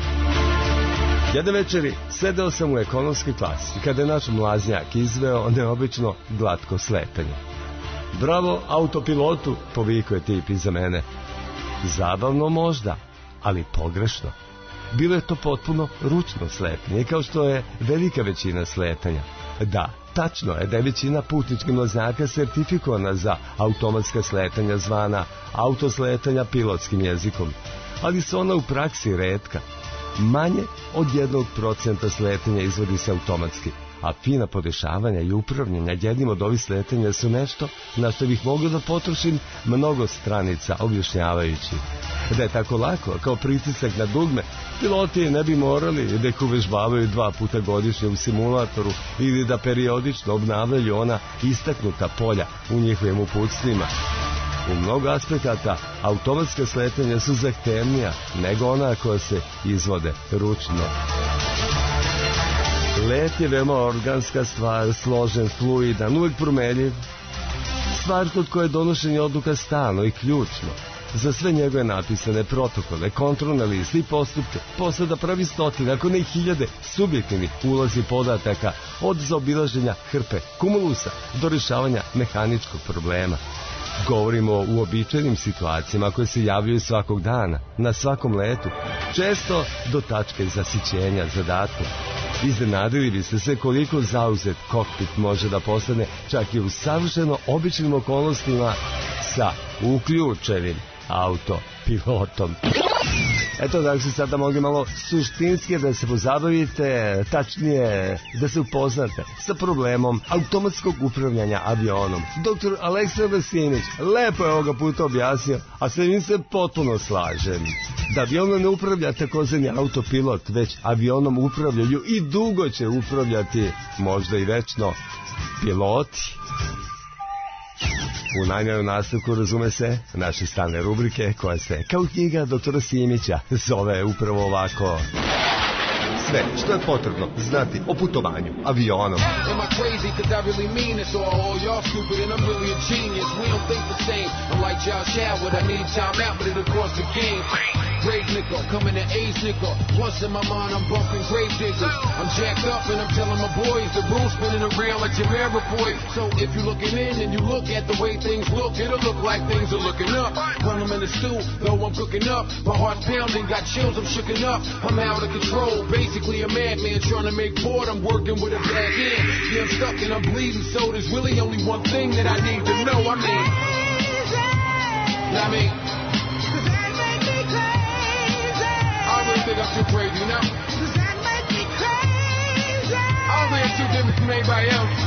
Jedne večeri sedeo sam u ekonomskoj klasi kada je naš mlaznjak izveo neobično glatko sletanje. Bravo autopilotu, povikao je tip iza mene. Zabavno možda, ali pogrešno. Bilo je to potpuno ručno sletanje, kao što je velika većina sletanja. Da, tačno je da je većina putničkih mlaznjaka sertifikovana za automatska sletanja zvana autosletanja pilotskim jezikom, ali su ona u praksi retka. Manje od 1% sletanja izvodi se automatski, a fina podešavanja i upravljanja jednim od ovih sletanja su nešto na što bih mogao da potrošim mnogo stranica objašnjavajući. Da je tako lako kao pritisak na dugme, piloti ne bi morali da ih uvežbavaju 2 puta godišnje u simulatoru ili da periodično obnavljaju ona istaknuta polja u njihovim uputstvima. U mnogo aspekata automatska sletanja su zahtevnija nego ona koja se izvode ručno. Let je veoma organska stvar, složen, fluidan, uvek promenljiv. Stvar kod koje je donošenje odluka stalno i ključno. Za sve njegove napisane protokole, kontrolne liste i postupke posada pravi stotine, ako ne i hiljade subjektivnih ulazi podataka od zaobilaženja hrpe kumulusa do rješavanja mehaničkog problema. Govorimo o uobičajenim situacijama koje se javljaju svakog dana, na svakom letu, često do tačke zasićenja zadatkom. Iznenadili biste se koliko zauzet kokpit može da postane čak i u savršeno običnim okolnostima sa uključenim autopilotom. Eto, da se sada mogli malo suštinski da se pozabavite, tačnije da se upoznate sa problemom automatskog upravljanja avionom. Dr. Aleksandar Simić lepo je ovoga puta objasnio, a sve njim se potpuno slažem. Da avionom ne upravlja takozvani autopilot, već avionom upravljaju i dugo će upravljati, možda i večno, piloti. U najmanjem nastavku, razume se, naše stalne rubrike koja se, kao knjiga doktora Simića, zove upravo ovako: sve što je potrebno znati o putovanju avionom. Am I crazy? Cause I really mean this, or all y'all stupid and I'm really a genius. We don't think the same. I'm like Josh Howard, I need time out, but it'll cost the game. Grave nickel, coming to A's nickel. Once in my mind, I'm bumping grave diggers. I'm jacked up and I'm telling my boys the room spinning around like your boy. So if you're looking in and you look at the way things look, it'll look like things are looking up. When I'm in the stew, though I'm cooking up, my heart's pounding, got chills, I'm shooken up. I'm out of control, basically a madman trying to make board. I'm working with a bad hand. Yeah, I'm stuck and I'm bleeding, so there's really only one thing that I need to know. I mean, I really think I'm too crazy, you know? I don't think I'm too different from anybody else.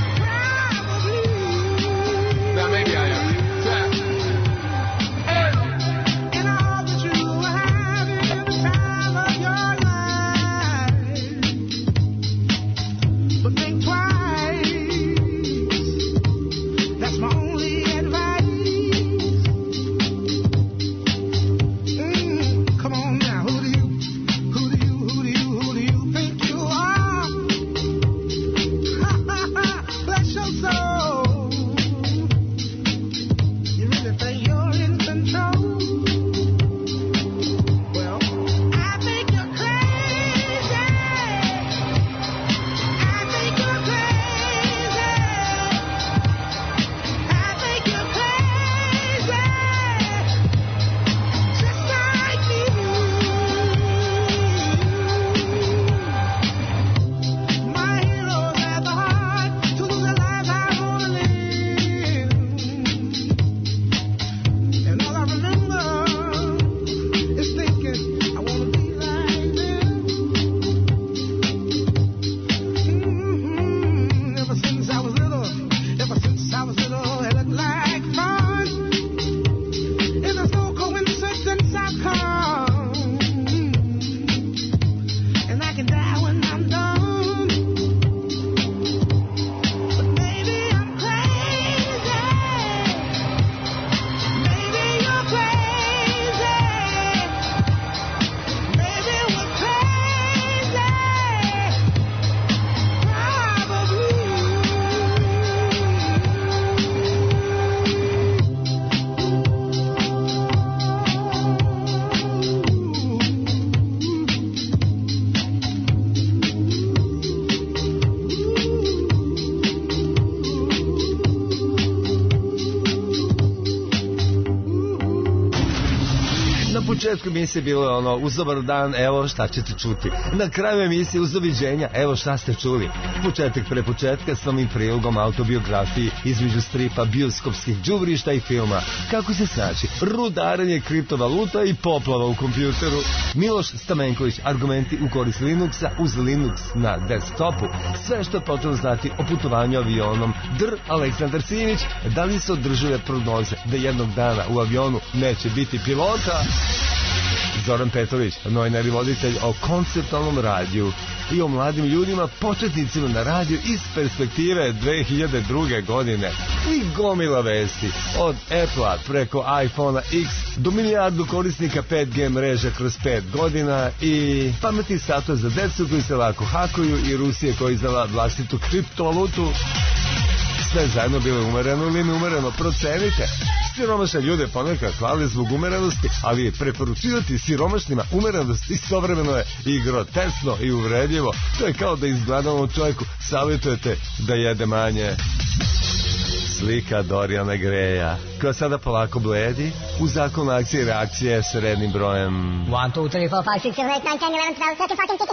početku emisije bilo je ono, uz dobar dan, evo šta ćete čuti. Na kraju emisije uz doviđenja, evo šta ste čuli. Početak pre početka s novim prilogom autobiografiji između stripa, bioskopskih đubrišta i filma. Kako se snaći? Rudarenje kriptovaluta i poplava u kompjuteru. Miloš Stamenković, argumenti u korist Linuxa uz Linux na desktopu. Sve što je potrebno znati o putovanju avionom. Aleksandar Simić, da li se održuje prognoze da jednog dana u avionu neće biti pilota? Zoran Petrović, novinar i voditelj o konceptualnom radiju i o mladim ljudima, početnicima na radiju iz perspektive 2002. godine. I gomila vesti, od Apple-a preko iPhone-a X do milijardu korisnika 5G mreža kroz 5 godina i pametni satova za decu koji se lako hakuju i Rusije koja izdala vlastitu kriptovalutu. Sve zajedno bilo umereno ili neumereno, procenite. Siromašne ljude ponekad hvale zbog umerenosti, ali preporučivati siromašnima umerenost istovremeno je i grotesno i uvredljivo. To je kao da izgledanom čovjeku savjetujete da jede manje. Slika Dorijana Greja, koja sada polako bledi u zakonu akcije i reakcije s rednim brojem 1, 2, 3, 4, 5, 6, 7, 8, 9, 10, 11, 12, 13, 14,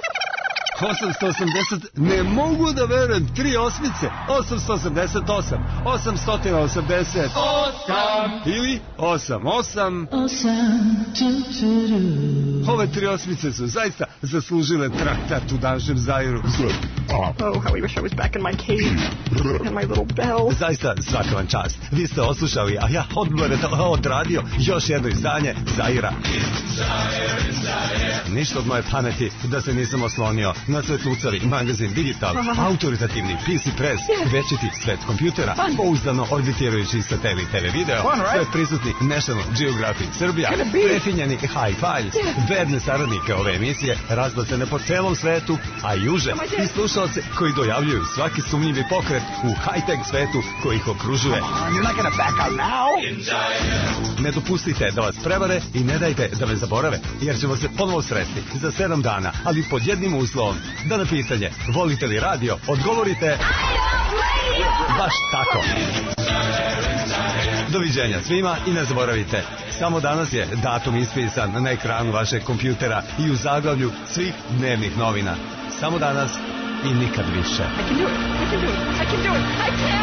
880, ne mogu da verujem, 3 osmice, 888, 888, ili 88. Ove 3 osmice su zaista zaslužile traktat u današnjem Zairu. Oh, how I wish I was back in my cave and my little bell. Zaista, svaka vam čast. Vi ste oslušali, a ja odradio još jedno izdanje Zaira. Ništa od moje pameti da se nisam oslonio na Svetlucavi magazin Digital, autoritativni PC Press, večiti svet kompjutera, pouzdano orbitirajući satelit TV video, sve prisutni National Geographic Srbija, prefinjeni Hi-Fi, bedne saradnike ove emisije, razbacene po celom svetu, a i uže i slušalce koji dojavljuju svaki sumnjivi pokret u high-tech svetu koji ih okružuje. Ne dopustite da vas prevare i ne dajte da me zaborave, jer ćemo se ponovo sresti za 7 dana, ali pod jednim uslovom, da na pitanje volite li radio odgovorite baš tako. Doviđenja svima i ne zaboravite, samo danas je datum ispisan na ekranu vašeg kompjutera i u zaglavlju svih dnevnih novina. Samo danas i nikad više. I can do it. I can do it. I can do it. I can.